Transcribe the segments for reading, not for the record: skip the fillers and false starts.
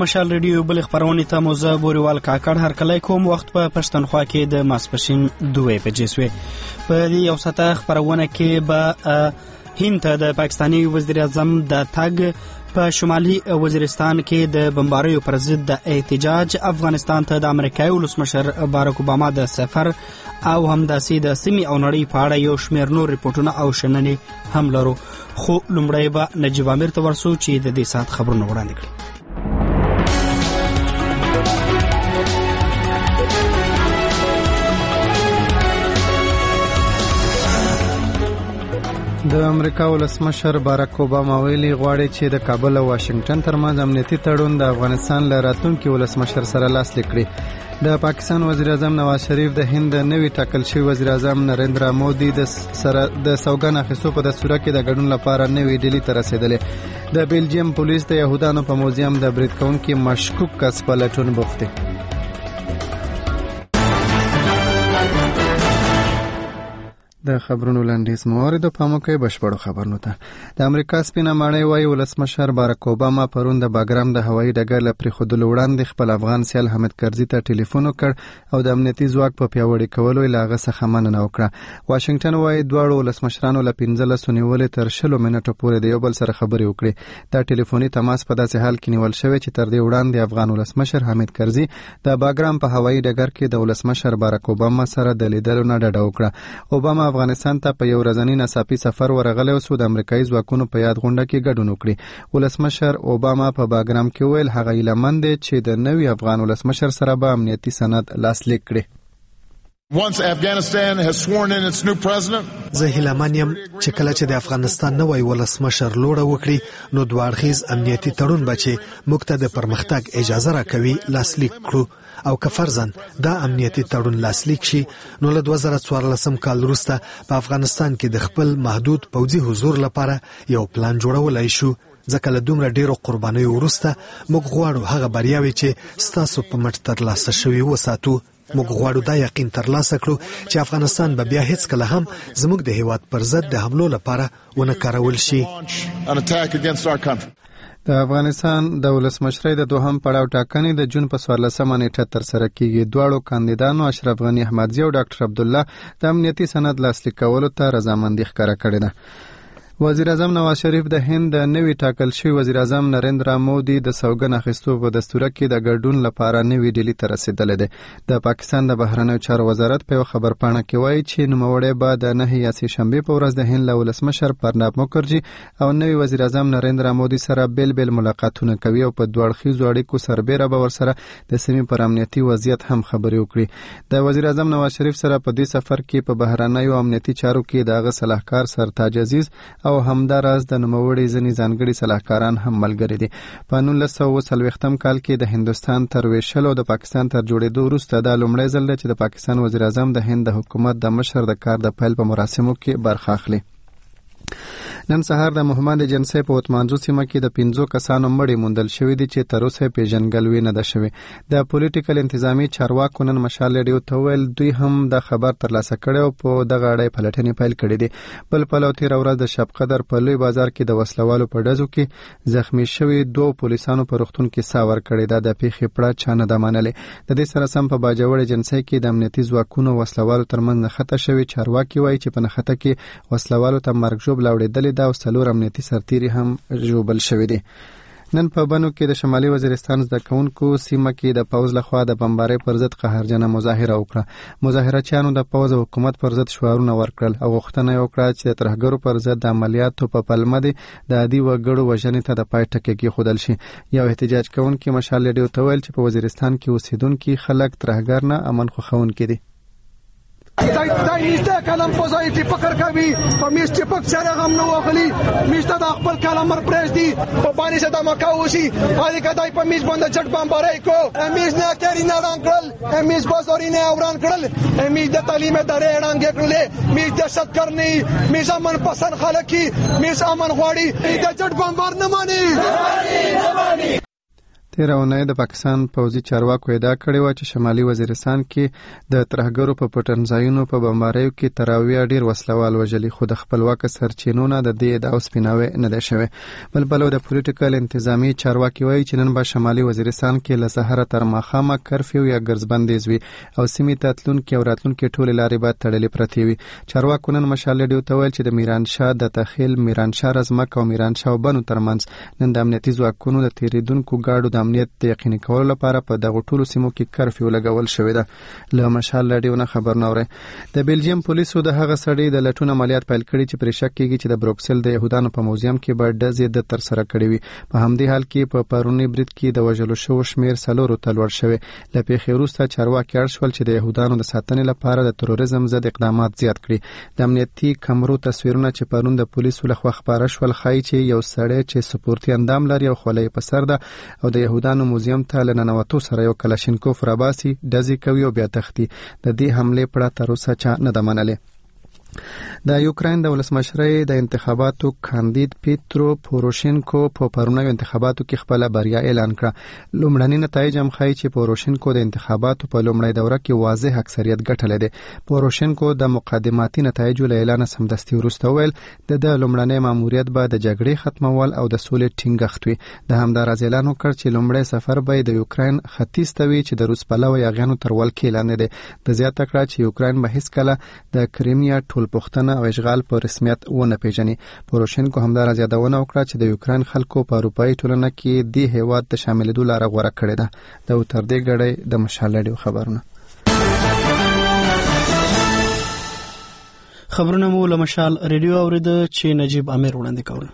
مشال ریډیو بل خبرونه ته موزه بوريوال کاکړ هر کله کوم وخت په پښتونخوا کې د ماسپښین 2 بجې سوې په دې یو ساعته خبرونه کې به هند د پاکستاني وزیر اعظم د تګ په شمالي وزیرستان کې د بمباریو پر ضد د احتجاج افغانستان ته د امریکایي ولسمشر باراک اوباما د سفر او همداسې د سیمې او نړۍ په اړه یو شمېر نور ریپورتونه او شننې هم لرو خو لومړی به نجیب امیر ته ورسو چې د دې ساعت خبرونه وړاندې کړي. د امریکا ولسمشر باراک اوباما ویلي غواړي چې د کابل او واشنگټن ترمنځ امنیتي تړون د افغانستان له راتلونکي ولسمشر سره لاسلیک کړي. د پاکستان وزیر اعظم نواز شریف د هند نوی ټاکل شوی وزیر اعظم نریندرا مودي د سوګند اخیستو په دستور کې د ګډون لپاره نوی ډیلی ته رسیدلې. د بیلجیم پولیس د یهودانو په موزیم د برید کوونکي مشکوک کس په لټون بوخت دي. د خبرونو لاندې موارد په موقع بشپړو خبرونو ته د امریکا سپینه ماڼۍ وايي ولسمشر باراک اوباما پرون د باګرام د هوایي ډګر له پریښودلو وړاندې خپل افغان سیال حامد کرزي ته ټلیفون وکړ او د امنیتي ځواک په پیاوړي کولو یې له هغه څخه مننه وکړه. واشنگټن وايي دواړو ولسمشرانو له 15 نیولې تر 20 منټو پورې د یو بل سره خبرې وکړې. دا ټلیفوني تماس په داسې حال کې نیول شوی چې تر دې وړاندې افغان ولسمشر حامد کرزي د باګرام په هوایي ډګر کې د ولسمشر باراک اوباما سره د لیدلو نه ډډه وکړه. اوباما افغانستان ته په یو ورځنی ناڅاپي سفر ورغلی او د امریکایي ځواکونو په یاد غونډه کې ګډون وکړي. ولسمشر اوباما په باګرام کې ویل هغه ایلمن دی چې د نوي افغان ولسمشر سره به امنیتي سند لاسلیک کړي. Once Afghanistan has sworn in its new president, زه هیلهمن یم چې کله چې د افغانستان نوی ولسمشر لوړه وکړي نو دوه اړخیز امنیتي تړون به چې موږ ته د پرمختګ اجازه راکوي لاسلیک کړو او که فرضاً دا امنیتي تړون لاسلیک شي نو له 2014 کال وروسته په افغانستان کې د خپل محدود پوځي حضور لپاره یو پلان جوړولای شو. ځکه له دومره ډیرو قربانیو وروسته موږ غواړو هغه بریاوې چې ستاسو په مټ ترلاسه شوي وساتو. موږ غواړو دا یقین ترلاسه کړو چې افغانستان به بیا هیڅ کله هم زموږ د هیواد پر ضد د حملو لپاره ونه کارول شي. د افغانستان د ولسمشرۍ د دوهم پړاو ټاکنې د جون په 14 نیټه تر سره کیږي. دواړو کاندیدانو اشرف غنی احمدزی او ډاکټر عبدالله د امنیتي سند لاسلیک کولو ته رضامندي ښکاره کړې ده. وزیر اعظم نواز شریف د هند د نوی ټاکل شوی وزیر اعظم نریندرا مودي د سوګند اخیستو په دستور کې د ګډون لپاره نوی ډیلی ته رسیدلی دی. د پاکستان د بهرنیو چارو وزارت په یو خبرپاڼه کې وایي چې نوموړی به د 9 یا 3 شنبې په ورځ د هند له ولسمشر پرناب مکرجي او نوی وزیر اعظم نریندرا مودي سره بیل ملاقاتونه کوي او په دوه اړخیزو اړیکو سربېره به ورسره د سیمې پر امنیتي وضعیت هم خبرې وکړي. د وزیر اعظم نواز شریف سره په دې سفر کې په بهرنیو امنیتي چارو کې دغه صلاحکار سرتاج عزیز او همداراز د نوموړي ځینې ځانګړي صلاحکاران هم ملګري دي. په 1940 کال کې د هندوستان تر ویشلو د پاکستان تر جوړېدو وروسته دا لومړی ځل دی چې د پاکستان وزیر اعظم د هند د حکومت د مشر د کار د پیل په مراسمو کې برخه اخلي. نن سهار د محمد جنسي په وتمانځو سیمه کې د 5 کسانو مړي موندل شوې دي چې تر اوسه پیژنګلوي نه ده شوې. د پولیټیکل انتظامی چارواکو نن مشال ریډیو ته ویل دوی هم د خبر ترلاسه کړي او په دغه اړه پلټنې پیل کړې دي. بل پلو تیر ورځ د شب قدر په لوی بازار کې د وسلوالو په ډزو کې زخمی شوي 2 پولیسانو په روغتون کې ساور کړي. دا د پیښې پړه چا نه ده منلې. د دې سره سم په باجوړ جنسي کې د امنیتي ځواکونو وسلوالو ترمنځ نښته شوي. چارواکي وایي چې په نښته کې وسلوالو ته مرګ ژوبله وړېدلې ده او 4 امنیتي سرتیري هم ژوبل شوي دي. نن په بنو کې د شمالي وزیرستان زده کوونکو سیمه کې د پوځ لخوا د بمبارۍ پر ضد قهرجنه مظاهره وکړه. مظاهرچیانو د پوځ او حکومت پر ضد شعارونه ورکړل او غوښتنه یې وکړه چې د ترهګرو پر ضد د عملیاتو په پلمه د عادي وګړو وژنې ته د پای ټکی کېښودل شي. یو احتجاج کوونکي مشال ریډیو ته ویل چې په وزیرستان کې اوسېدونکي خلک ترهګر نه امن خوښونکي دي. دا نشته کلم فضای چې فکر کوي په میش چې پک سره غم نه واخلي میشته د خپل کلم مر پرېږدي په باندې چې د مکاوشي هغه کدای په میش باندې چټ بمبارای کو میش نه کړی نه ران کړل میش بازاري نه اوران کړل میش د تعلیم درې اړانګ کړل میش د شت کرنی میش امن پسند خلک کی میش امن غواړي د چټ بمبار نه مانی. تیره اونۍ د پاکستان پوځي چارواکو ادعا کړې وه چې شمالي وزیرستان کې د ترهګرو په پټنځایونو په بمباریو کې تر اویا ډېر وسلوال وژلي، خو د خپلواکه سرچینو نه د دې ادعاو سپیناوی نه دی شوی. بل پلو د پولیټیکل انتظامی چارواکي وایي چې نن به شمالي وزیرستان کې له سهاره تر ماښامه کرفیو یا ګرځبندیز وي او سیمې ته تلونکي او راتلونکي ټولې لارې به تړلې پرتې وي. چارواکو نن مشال ریډیو ته ویل چې د میرانشاه د تخیل، میرانشاه رزمک او میرانشاه وبنو ترمنځ نن د امنیتي ځواکونو د تیریدونکو ګاډو د امنیت د یقیني کولو لپاره په دغه ټولو سیمو کې کرفیو لګول شوې ده. له مشال راډیو نه خبر نه اوري. د بیلجیم پولیسو د هغه سړي د لټون عملیات پیل کړي چې پرې شک کېږي چې د بروکسل د یهودانو په موزیم کې به ډزې د ترسره کړې وي. په همدې حال کې په پرونی برید کې د وژلو شوو شمېر 4 ته لوړ شوی. له پیښې وروسته چارواکي اړ شول چې د یهودانو د ساتنې لپاره د تروریزم ضد اقدامات زیات کړي. د امنیتي کمرو تصویرونه چې پرون د پولیسو لخوا خپاره شول ښایي چې یو سړی چې سپورتي اندام لري او خولۍ په سر ده او د یهودانو موزیم ته له ننوتو سره یو کلاشینکوف راباسي، ډزې کوي او بیا تښتي. د دې حملې پړه تر اوسه چا نه ده منلې. د یوکراین د ولسمشرۍ د انتخاباتو کاندید پیترو پوروشینکو په پرونیو انتخاباتو کې خپل بریا اعلان کړه. لومړني نتایج هم ښایي چې پوروشینکو د انتخاباتو په لومړۍ دوره کې واضح اکثریت ګټلی دی. پوروشینکو د مقدماتي نتایجو له اعلان سمدستي وروسته وویل د لومړنی ماموریت به د جګړې ختمول او د سولې ټینګښت وي. د همداراز اعلان وکړ چې لومړی سفر به د یوکراین ختیځ ته وي چې د روس پلوه یاغیانو تر ولکې لاندې دی. د زیاته کړه چې یوکراین به هیڅکله د کریمیا ټولپوښتنه او اشغال په رسمیت ونه پیژني. پوروشینکو همداراز یادونه وکړه چې د یوکراین خلکو په اروپایي ټولنه کې د هیواد د شاملېدو لاره غوره کړې ده. د تر دې غړې د مشال راډیو خبرونه مو له مشال راډیو اورېده چې نجیب امیر وړاندې کول.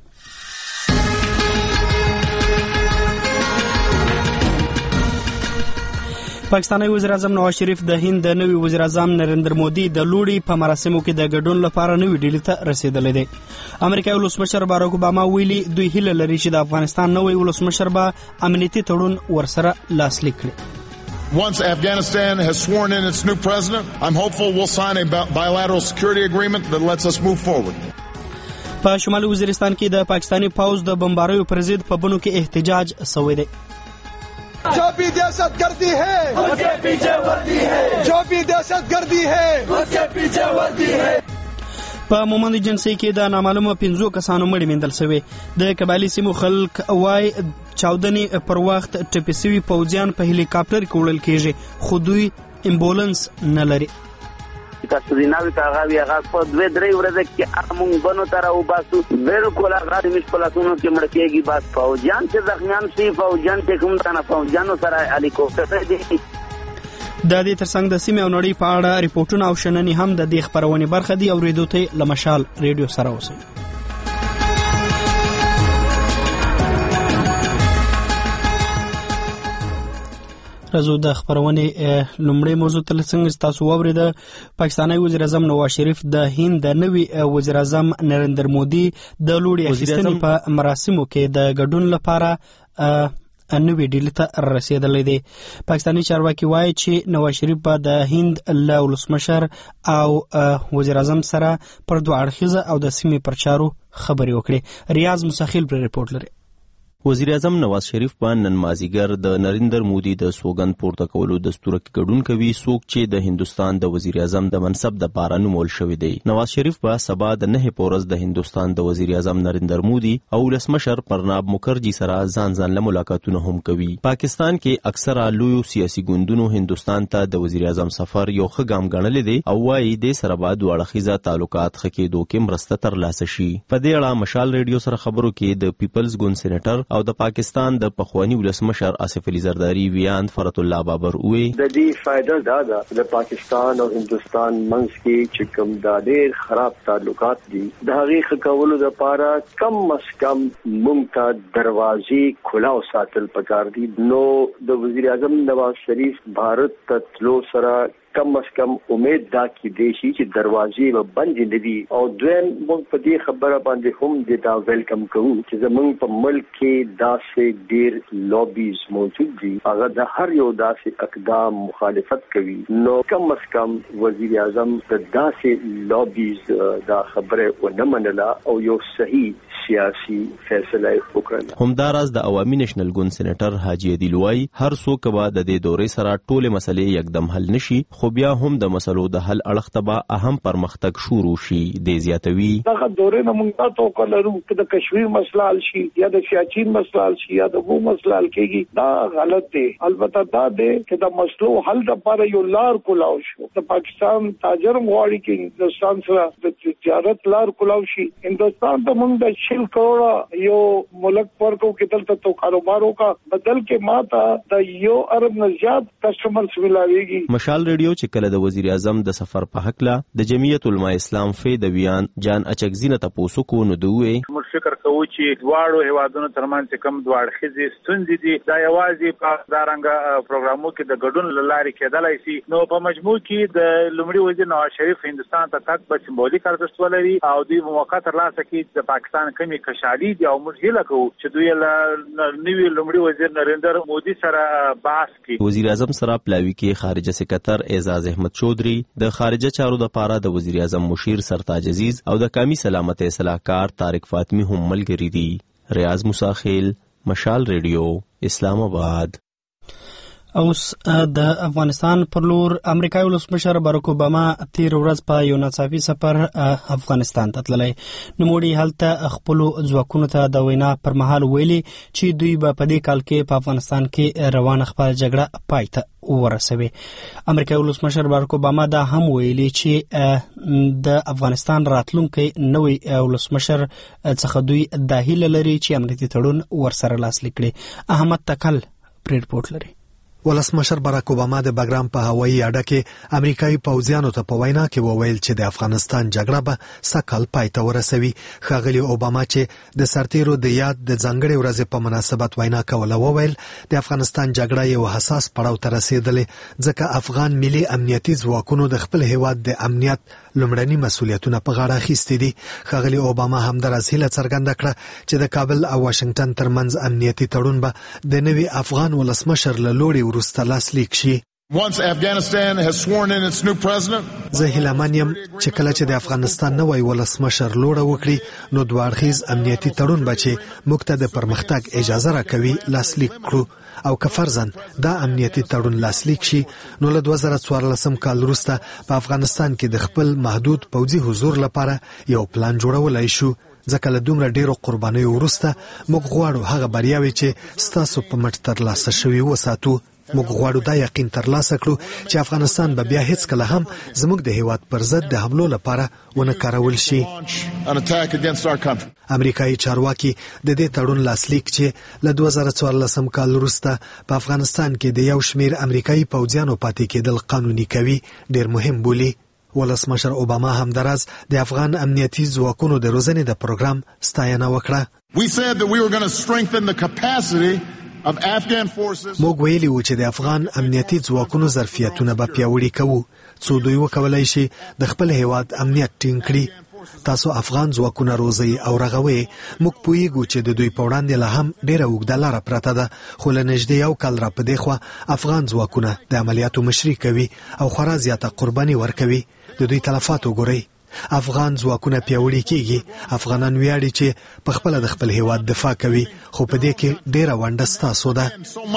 پاکستاني وزیر اعظم نواز شریف د هند د نوي وزیر اعظم نریندر مودي د لوړي په مراسمو کې د ګډون لپاره نوي ډیلي ته رسیدلی دی. امریکایي ولسمشر باراک اوباما ویلي دوی هیله لري چې د افغانستان نوی ولسمشر به امنیتي تړون ورسره لاسلیک کړي. Once Afghanistan has sworn in its new president, I'm hopeful we'll sign a bilateral security agreement that lets us move forward. په شمالي وزیرستان کې د پاکستاني پوځ د بمباریو پر ضد په بنو کې احتجاج شوی دی. जो भी दहशत गर्दी है उसके पीछे वर्दी है, जो भी दहशत गर्दी है उसके पीछे वर्दी है. په مومند جنسي کې د نامعلومه 5 کسانو مړي موندل شوی. د قبایلی سیمو خلک وای چاودنې پر وخت ټپي شوي پوځیان په هلیکاپټر کې وړل کېږي خو دوی امبولانس نه لري. تاسو د ناوی کاغاوی هغه په 2-3 ورځې کې موږ بنو تر او باسو بالکل هغه د مشکلاتونو کې مړ کېږي. بس فوجان چې زخمیان شي فوجان چې کوم تنه فوجانو سره هلیکوپټر دی. د دې ترڅنګ د سیمې او نړۍ په اړه ریپورتونه او شننې هم د دې خبرونې برخه دي او ریډیو ته لمشال ریډیو سره اوسئ. راځو د خبرونې لومړی موضوع ته څنګه تاسو واورېده. پاکستاني وزیر اعظم نواز شریف د هند د نوي وزیر اعظم نریندر مودي د لوړي اخیستنې په مراسمو کې د ګډون لپاره نوي ډیلي ته رسیدلی دی. پاکستاني چارواکي وایي چې نواز شریف به د هند له ولسمشر او وزیر اعظم سره پر دوه اړخیزه او د سیمې پر چارو خبرې وکړي. ریاض مساخیل پر رپورټ لري. وزیر اعظم نواز شریف په نن مازیګر د نریندر مودي د سوګند پورته کولو دستور کې ګډون کوي، څوک چې د هندستان د وزیر اعظم د منصب د پاره نومول شوی دی. نواز شریف په سبا د 9 پورز د هندستان د وزیر اعظم نریندر مودي او ولسمشر پرناب مکرجي سره ځان له ملاقاتونه هم کوي. پاکستان کې اکثره لوی سیاسي ګوندونو هندستان ته د وزیر اعظم سفر یو ښه ګام ګڼلی دی او وايي د سره به دوه اړخیزه تعلقات ښه کېدو کې مرسته ترلاسه شي. په دې اړه مشال ریډیو سره خبرو کې د پیپلز ګوند سېنیټر او د پاکستان د پخوانی ولسمشر آصف علي زرداری ویان فرت الله بابر وی د دې فائدہ دا ده د پاکستان او هندستان منځ کې چې کوم د ډېر خراب تعلقات دي د هغې کولو لپاره کم از کم موږ ته دروازې کلاو ساتل پکار دي. نو د وزیر اعظم نواز شریف بھارت ته تلو سره کم از کم امید دا کی دیشي چې دروازې به بند نه وي او دویم موږ په دې خبره باندې هم دا ویلکم کوو چې زموږ په ملک کې داسې ډېر لوبیز موجود دي هغه د هر یو داسې اقدام مخالفت کوي. نو کم از کم وزیر اعظم د داسې لوبیز دا خبره ونه منله او یو صحیح سیاسي فیصله وکړه. همداراز د عوامي نېشنل ګوند سېنیټر حاجي عدل وای هر څوک به د دې دورې سره ټولې مسلې یکدم حل نشي، خو بیا هم د مسلو د حل اړخ ته به اهم پرمختګ شروع شي. د زیاتوي دغه دورې نه موږ ته وکړو چې د کشمیر مسله حل شي یا د سیاچین مسله حل شي یا د وو مسله حل کېږي، دا غلط دی. البته دا دی چې د مسلو حل لپاره یو لار کولاو شو. د پاکستان تاجر غواړي چې هندوستان سره د تجارت لار کولاو شي. هندوستان ته موږ د 100 کروڑ یو ملک ورکو کې دلته تو کاروبارو کا بدل کې ماته د 1 ارب نه زیات کسٹمرز ملاويږي. مشال ریډیو چې کله د وزیر اعظم د سفر په حق لا د جمعیت علماء اسلام فیدویان جان اچکزی نه تاسو کو نو دوی موږ فکر کوو چې دواړو هیوادونو ترمنځ کم دواړه خزي ستوندې دي دا یوازې په دارنګ پروګرامو کې د ګډون لارې کېدلای شي. نو په مجموع کې د لومړي وزیر نواز شریف هندستان ته تک به سمبولیک ارزښت ولري او دوی موقع ترلاسه کړي د پاکستان کمی کشالي دي او موږ هیله کوو چې دوی له نوي لومړي وزیر نریندر مودي سره بحث کوي. وزیر اعظم سره پلاوی کې خارجه سکرټر اعزاز احمد چودري، د خارجه چارو د پاره د وزیر اعظم مشیر سرتاج عزیز او د قومي سلامت اصلاحکار طارق فاطمی هم ملګری دي. ریاض مساخیل، مشال ریډیو، اسلام آباد. اوس د افغانستان پر لور امریکایي ولسمشر باراک اوباما تیر ورځ په یو ناڅاپي سفر افغانستان ته تللی. نوموړي هلته خپلو ځواکونو ته د وینا پر مهال ویلي چې دوی به په دې کال کې په افغانستان کې روانه خپله جګړه پای ته ورسوي. امریکایي ولسمشر باراک اوباما دا هم ویلي چې د افغانستان راتلونکی نوی ولسمشر څخه دوی دا هیله لري چې امنیتي تړون ورسره لاسلیک کړي. احمد تکل پرې رپورټ لري. ولسمشر باراک اوباما د بګرام په هوایي اډه کې امریکایي پوځیانو ته په وینا کې وویل چې د افغانستان جګړه به سږ پای ته ورسوي. ښاغلي اوباما چې د سرتیرو د یاد د ځانګړې ورځې په مناسبت وینا کوله وویل د افغانستان جګړه یو حساس پړاو ته رسېدلې ځکه افغان ملي امنیتي ځواکونو د خپل هیواد د امنیت لومړني مسؤلیتونه په غاړه اخیستي دي. ښاغلي اوباما همداراز هیله څرګنده کړه چې د کابل او واشنگټن ترمنځ امنیتي تړون به د نوي افغان ولسمشر له لوري وروسته لاسلیک شي. Once Afghanistan has sworn in its new president, زه هیلهمن یم چې کله چې د افغانستان نوی ولسمشر لوړه وکړي نو دوه اړخیز امنیتي تړون به چې موږ ته د پرمختګ اجازه راکوي لاسلیک کړو. او که فرضاً دا امنیتي تړون لاسلیک شي نو له 2014 کال وروسته په افغانستان کې د خپل محدود پوځي حضور لپاره یو پلان جوړولای شو. ځکه له دومره ډیرو قربانیو وروسته موږ غواړو هغه بریاوې چې ستاسو په مټ ترلاسه شوي وساتو. موږ غواړو دا یقین ترلاسه کړو چې افغانستان به بیا هیڅ کله هم زموږ د هیواد پر ضد د حملو لپاره ونه کارول شي. امریکایي چارواکي د دې تړون لاسلیک چې له 2014 کال وروسته په افغانستان کې د یو شمیر امریکایي پوځیانو پاتې کېدل قانوني کوي ډیر مهم بولي. ولسمشر اوباما همداراز د افغان امنیتي ځواکونو د روزنې د پروګرام ستاینه وکړه. موږ ویلي وو چې د افغان امنیتي ځواکونو ظرفیتونه به پیاوړي کوو څو دوی وکولای شي د خپل هیواد امنیت ټینګ کړي. تاسو افغان ځواکونه روزئ او رغوئ. موږ پوهیږو چې د دوی په وړاندې لا هم ډیره اوږده لاره پرته ده، خو له نږدې یو کال را په دې خوا افغان ځواکونه د عملیاتو مشري کوي او خورا زیاته قرباني ورکوي. د دوی تلفات وګورئ. افغان ځواکونه پیاوړي کیږي. افغانان ویاړي چې په خپل د خپل هیواد دفاع کوي، خو په دې کې ډیره ونډه ستاسو ده.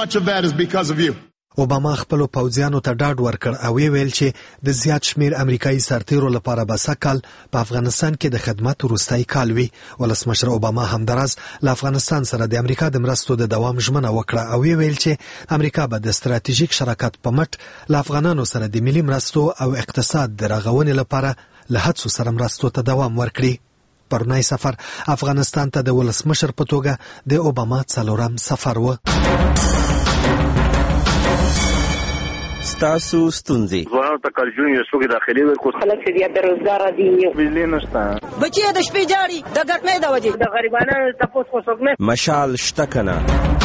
اوباما خپل پوځیانو ته ډاډ ورکړ او ویل چې د زیات شمیر امریکایي سرتیرو لپاره به سږ په افغانستان کې د خدمت وروستی کال وي. ولسمشر اوباما همداراز له افغانستان سره د امریکا د مرستو د دوام ژمنه وکړه او ویل چې امریکا به د ستراتیژیک شراکت په مټ له افغانانو سره د ملي مرستو او اقتصاد د رغونې لپاره له هڅو سره مرستو ته دوام ورکړي. پرونی سفر افغانستان ته د ولسمشر په توګه د اوباما 4م سفر و. ستاسو ستونزې ځوانانو ته کالجون یو څوک داخلي وي، خلک چې بیا بېروزګاره دي، بجلي نشته، بچي د شپې جاړي د ګټمې د وجې، د غریبانو تپوس خو څوک نه. مشال شته کنه.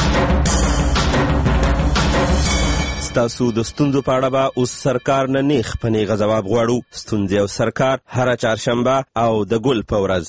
ستاسو د ستونزو په اړه به اوس سرکار نه نیغ په نیغه ځواب غواړو. ستونزې او سرکار هره چهارشنبه او د ګل په ورځ.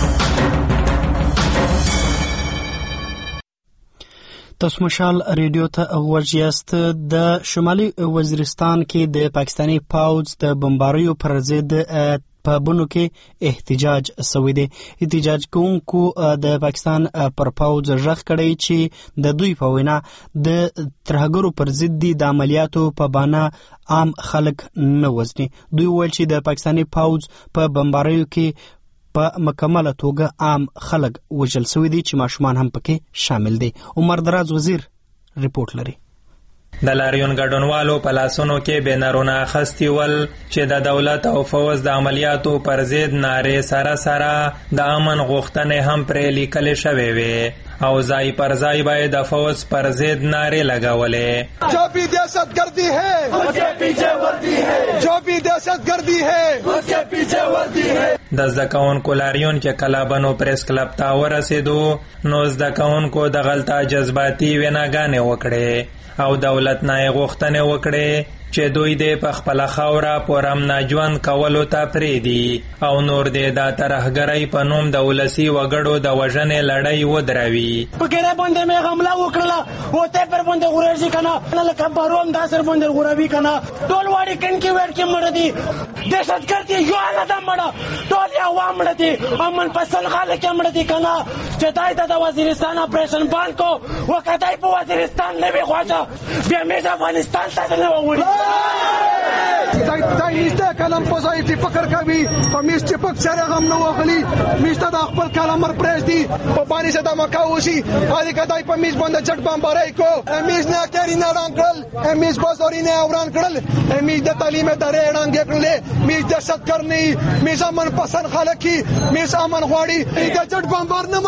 تاسو مشال ریډیو ته غوږ یاست. د شمالي وزیرستان کې د پاکستاني پوځ د بمباریو پر ضد په بنو کې احتجاج شوی دی. احتجاج کوونکو د پاکستان پر پوځ غږ کړی چې د دوی په وینا د ترهګرو پر ضد د عملیاتو په بانه عام خلک نه وژني. دوی ویل چې د پاکستاني پوځ په بمباریو کې په مکمله توګه عام خلک وژل شوي دي چې ماشومان هم پکې شامل دي. عمر دراز وزیر ریپورت لري. د لاریون ګډونوالو په لاسونو کې بینرونه اخیستي ول چې د دولت او فوز د عملیاتو پر ضد نارې سره سره د امن غوښتنې هم پرې لیکل شوې وې او ځای پر ځای به د فوز پر ضد نارې لګولې. جو بھی دہشت گردی ہے اس کے پیچھے وردی ہے، جو بھی دہشت گردی ہے اس کے پیچھے وردی ہے. د زده کوونکو لاریون چې کله بنو پریس کلب ته ورسېدو نو زده کوونکو د غلطه جذباتي ویناګانې وکړې او دولت نه غوښتنې وکړې چې دوی دې په خپله خاوره پرامن ژوند کولو ته پرېږدي او نور دې د ترهګرۍ په نوم د ولسي وګړو د وژنې لړۍ ودروي. په ګیره باندې مې حمله وکړله او ته پر باندې غورځي کنه لکه بارون دا سر باندې غوروي کنه ټول واړي کڼکې وړکې مړه دي دهشتګرد دي یو حاله ده مړه ټول یې عوام مړه دي امن پسند خلک یې مړه دي کنه چې دای ته د وزیرستان اپریشن بند کو وکړه دای په وزیرستان نه وي خواجه بیا مې افغانستان ته نه ووړي. دا نشته کلم پوزایټي فکر کوي په میس چې پک سره غم نه واخلي میسته د خپل کلمر پرېږدي په باندې څه د مکاوشي هغه کدای په میس باندې چټ بمبارای کو میس نه کاری نه ران کړل میس بازاري نه اوران کړل میس د تعلیم درې رنګ کړل میس دهشت کرنی میس امن پسند خلک کی میس امن غواړي د چټ بمبار نه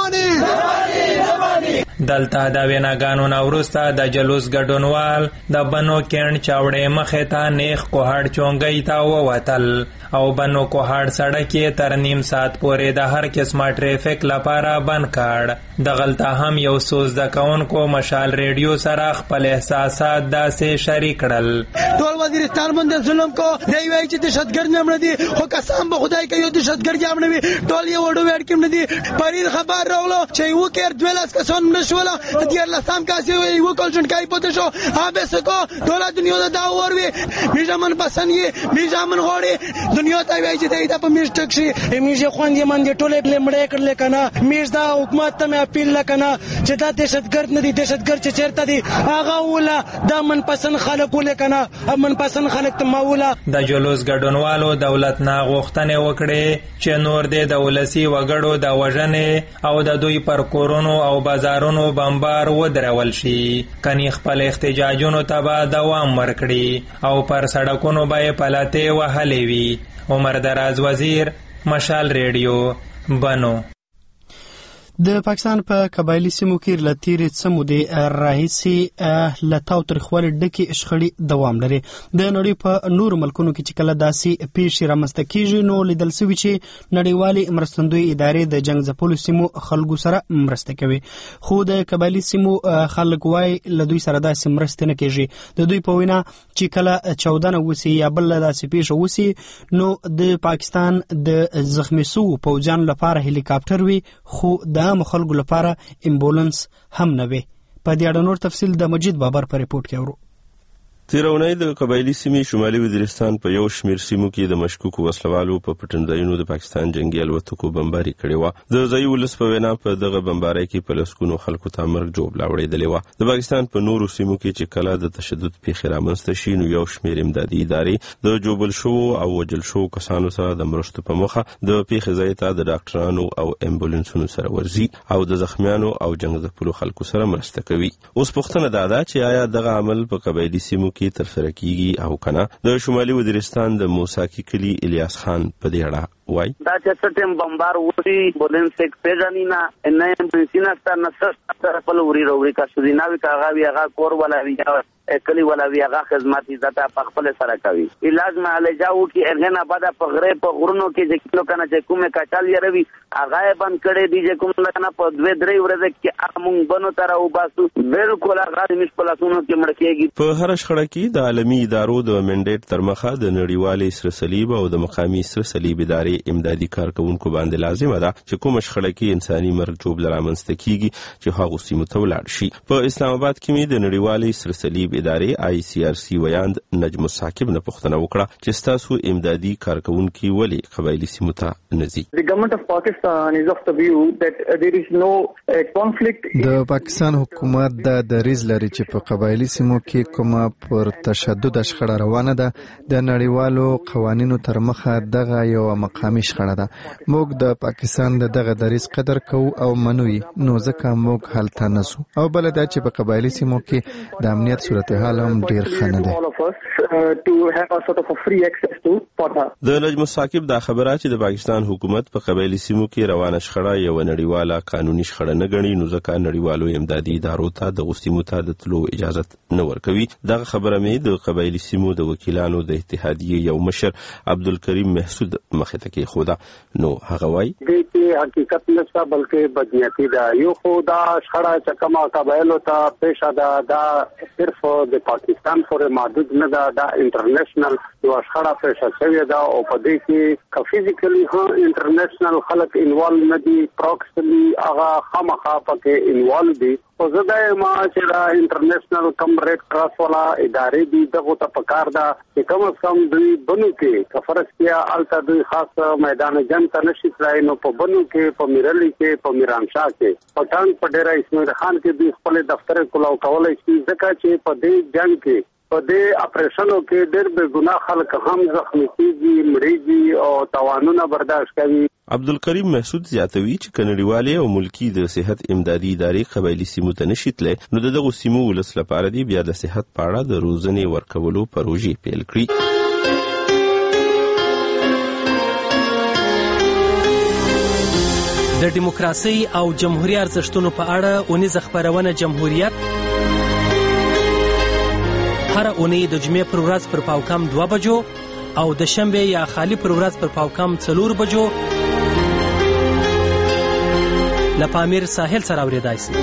مانی. دلته د ویناګانو نه وروسته د جلوس ګډونوال د بنو کیڼ چاوړې مخې ته نیخ کوهاړ چونګۍ ته ووتل او بنو کوهاړ سړک یې تر نیم ساعت پورې د هر قسمه ټریفک لپاره بند کړ. دغلته هم یو څو زده کوونکو مشال ریډیو سره خپل احساسات داسې شریک کړل. ټول وزیرستان باندې ظلم کو دی وایي چې دهشتګرد نه مړه دي خو قسم به خدای کوي دهشتګرد یې مړه وي ټول یې وړو وړکې مړه دي. پرید خبر راغلو چې یو کېر 12 کسان مړه شول د 13 کاسې یو کال چونکای پته شو هغه سکو ټول دنیا دا اور وي میژمن پسند یې میژمن غوړي دنیا ته وایي چې دای ته په میژ ټک شي میژ خوندې من دي ټول مړه کړل کنه میژ دا حکومت ته اپیل لکنه چې دا دهشتګرد نه دي دهشتګرد چې چیرته دي هغه ولا دا من پسند خلک ولیکنه من پسند خلک ته مولا. د جلوس ګډونوالو دولت نه غوښتنې وکړې چې نور دې د ولسي وګړو د وژنې او د دوی پر کورونو او بازارونو بمبار ودرول شي کني خپل احتجاجونو ته به دوام ورکړي او پر سړکونو به یې پلتې وهلې وي. عمر دراز وزیر مشال ریډیو بنو. د پاکستان په قبایلی سیمو کې له تیرې څه مودې راهیسې له تاوتریخوالي ډکې شخړې دوام لري. د نړۍ په نورو ملکونو کې چې کله داسې پیښې رامنځته کېږي نو لیدل شوي چې نړیوالې مرستندویي ادارې د جنګ ځپلو سیمو خلکو سره مرسته کوي خو د قبایلی سیمو خلک وایي له دوی سره داسې مرستې نه کېږي. د دوی په وینا چې کله چاودنه وسي یا بل داسې پیښه وسي نو د پاکستان د زخمي شوو پوځیانو لپاره هلیکاپټر وي خو د عام خلکو لپاره امبولانس هم نه وي. په دې اړه نور تفصیل د مجید بابر په ریپورت کې اورو. تیرونی د قبایلی سیمې شمالي وزیرستان په یو شمیر سیمو کې د مشکوکو وسلوالو په پټنځایونو د پاکستان جنگي الوتکو بمباري کړې وه. د ځایي ولس په وینا په دغه بمبارۍ کې په لسګونو خلکو ته مرګ ژوبله وړېدلې وه. د پاکستان په نورو سیمو کې چې کله د تشدد پیښې رامنځته شي نو یو شمیر امدادي ادارې د ژوبل شوو او وژل شوو کسانو سره د مرستو په موخه د پیښې ځای ته د ډاکټرانو او امبولانسونو سره ورځي او د زخمیانو او جنګ ځپلو خلکو سره مرسته کوي. اوس پوښتنه دا ده چې آیا دغه عمل په قبایلی سیمو کې ترسره کیږي او کنه؟ د شمالي وزیرستان د موساکی کلی الیاس خان په دې اړه وای دا چې ستم بمبار وری بولن سیک پیژنینا نه بنسینا ستاسو نسته په لوري وروړي کا سودینا وی کاغه وی هغه کور ولا وی کلی ولا وی هغه خدمات عزت په خپل سره کوي. علاج معالجاو کې ارغنا بعد په غره په غرونو کې چې کلو کنه چې کومه کاټال یې روي هغه بند کړي دي چې کوم لکنه په 2-3 ورځې کې امون بنو تر او باسو بالکل هغه مش په لاسونو کې مړ کېږي. په هر شخړه کې د عالمي ادارو د منډیټ تر مخه د نړیوالې سره صلیب او د مقامي سره صلیب ادارې کې امدادي کارکونکو باندې لازمه ده چې کوم شخړه کې انساني مرګ جوړ لرامنځته کیږي چې هغه سیمو ته ولاړ شي. په اسلام آباد کې مې د نړیوالې سره صلیب ادارې ICRC ویاند نجم ثاقب نه پوښتنه وکړه چې ستاسو امدادي کارکونکي ولې قبایلي سیمو ته نه ځي. The government of Pakistan is of the view that there is no conflict. د پاکستان حکومت د دریځ لري چې په قبایلي سیمو کې کومه پر تشدد شخړه روانه ده. د نړیوالو قوانینو تر مخه دغه یو مقامي شخړه ده. موږ د پاکستان دغه دریځ قدر کوو او منوي، نو ځکه موږ هلته نه ځو. او بل دا چې په قبایلي سیمو کې د امنیت صورتحال هم ډیر ښه نه دی. د نجم ثاقب دا خبره چې د پاکستان حکومت په قبایلي سیمو کې روانه شخړه یو نړیواله قانوني شخړه نه ګڼي، نو ځکه نړیوالو امدادي ادارو ته د سیمو ته د تلو اجازه نه ورکوي. دغه خبره مې د قبایلي سیمو د وکیلانو د اتحادیې یو مشر عبدالکریم محسود مخې ته کېښوده. نو هغه وایي دې حقیقت نشته بلکې بدنیتي ده. یو خو دا شخړه چې کومه قبایلو ته پیښه ده دا صرف د پاکستان پورې محدود نه ده، دا انټرنیشنل یو شخړه پیښه شوې ده او په دې کې فزیکلی هم انټرنیشنل خلک انوالو نه دي، پروکسلی هغه خامخا پکې انوالو دي. او زه دا ما چې دا انټرنیشنل کم ریډ کراس والا ادارې دي دغه ته پکار ده چې کم از کم دوی بنو کې کفرس کې الته دوی خاص میدان جنگ ته نشي تلای، نو په بنو کې په میرلی کې په میرانشاه کې په ټانګ په ډیره اسماعیل خان کې دوی خپل دفتر کولاو کولای شي، ځکه چې په دې جنگ کې په دې اپریشنو کې ډېر بے ګناه خلک هم زخمی کیږي، مړیږي او تاوانونه برداشت کوي. عبدالکریم محسود زیاتوي چې کنړیوالې او ملکی د صحت امدادي ادارې قبایلي سیمو ته نشي تللی، نو دغه سیمو ولس لپاره دی بیا د صحت په اړه د روزنې ورکولو پروژې پیل کړي. د دیموکراسي او جمهوریت ارزښتونو په اړه اونیزه خبرونه جمهوریت هر اونۍ د جمعې پر ورځ پر پاوکم 2 بجو او د شنبه یا خالی پر ورځ پر پاوکم 4 بجو له پامیر ساحل سره اوریدای شي.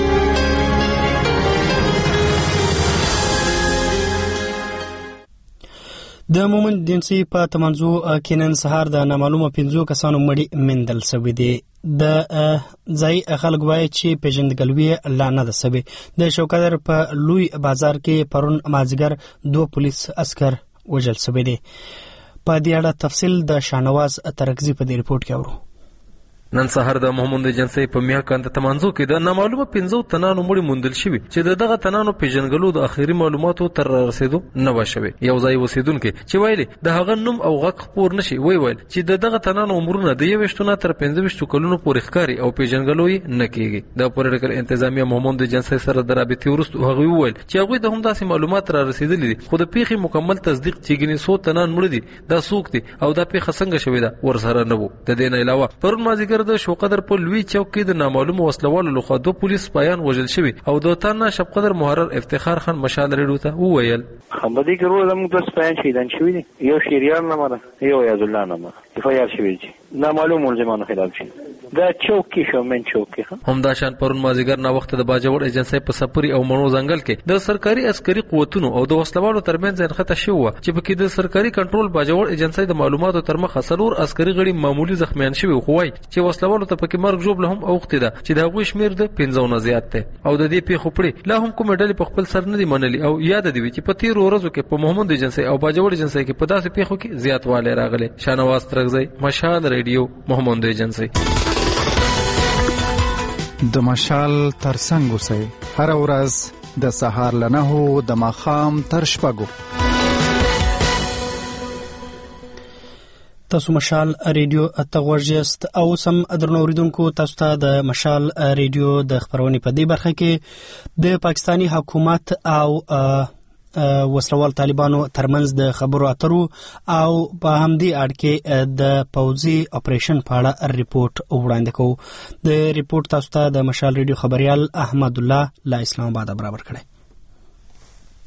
د مومن دینسي په تمنځو کې نن سهار د نامعلومه 15 کسانو مړي مندل شوي دي. د ځای خلک وایي چې پیژندګلوي لا نه ده شوې. د شوکدر په لوی بازار کې پرون مازدیګر 2 پولیس عسکر وژل شوي دي. په دې اړه تفصیل د شاهنواز ترکزي په دې رپورټ کې اورو. نن سهار د محمد جنسي په میاکند تمنځو کې د نامعلومه 15 تنانو مړي موندل شوي چې دغه تنانو پیژنګلو د اخیری معلوماتو تر رسیدو نه و شوي. یو ځای اوسیدونکو چې ویلي د هغه نوم او غږ خبر نشي ویل چې دغه تنانو عمرونه د 21 تر 25 کلونو پورې ښکاری او پیژنګلو نه کیږي. د پولیټیکل انتظامیه محمد جنسي سره د رابطې ورسته هغه ویل چې هغه د هم داسې معلومات را رسیدلي دي، خو د پیخي مکمل تصدیق چېګنی 100 تنان مړي دي دا سوق دي او دا پیخه څنګه شوې ده ورسره نه وو. د دې نه علاوه پرون مازیګر د شوقدر په لوی چوک کې د نامعلوم وسلوالو لخوا 2 پولیس پایان وژل شوي او د تانا شپقدر محرر افتخار خان مشال ریډو ته وویل خمدي ګرو زموږ د سپین شهیدان شوي دي، یو شریان نمره یو یاد الله نمره فایار شوي دي، نامعلوم ملزمانو خلاف شي. دا چوک کې شو من چوک کې هم دا شان پرون مازیګر نا وخت د باجوړ ایجنسی په سپری او مڼو ځنګل کې د سرکاري عسکري قوتونو او د وسلوالو ترمنځ انخته شو چې په کې د سرکاري کنټرول باجوړ ایجنسی د معلوماتو تر مخه سلور عسکري غړي معمولی زخمیان شوي خو وای چې وسلوالو ته پکې مرګ جوړ لهم اوخته ده چې دا غوښ شمیر د 15 نه زیات ده او د دې پیښو پړي لا هم کوم ډلې په خپل سر نه دی منلي او یاد دی چې په 13 ورځو کې په محمد ایجنسی او باجوړ ایجنسی کې په داسې پیښو کې زیاتوالی راغلی. شاهنواز ترکزی، مشال ریډیو، محمد ایجنسی. د مشال ترڅنګ اوسئ هر ورځ د سهار له 9 د ماښام تر 6. تاسو مشال ریډیو ته ورجست او سم درنو اوریدونکو تاسو ته د مشال ریډیو د خبرونې په دې برخه کې د پاکستانی حکومت او وسلوال طالبانو ترمنځ د خبرو اترو او په همدې اړه کې د پوځي اپریشن په اړه ریپورت وړاندې کوو. د ریپورت تاسو ته د مشال ریډیو خبريال احمد الله لا اسلام آباد برابر کړی.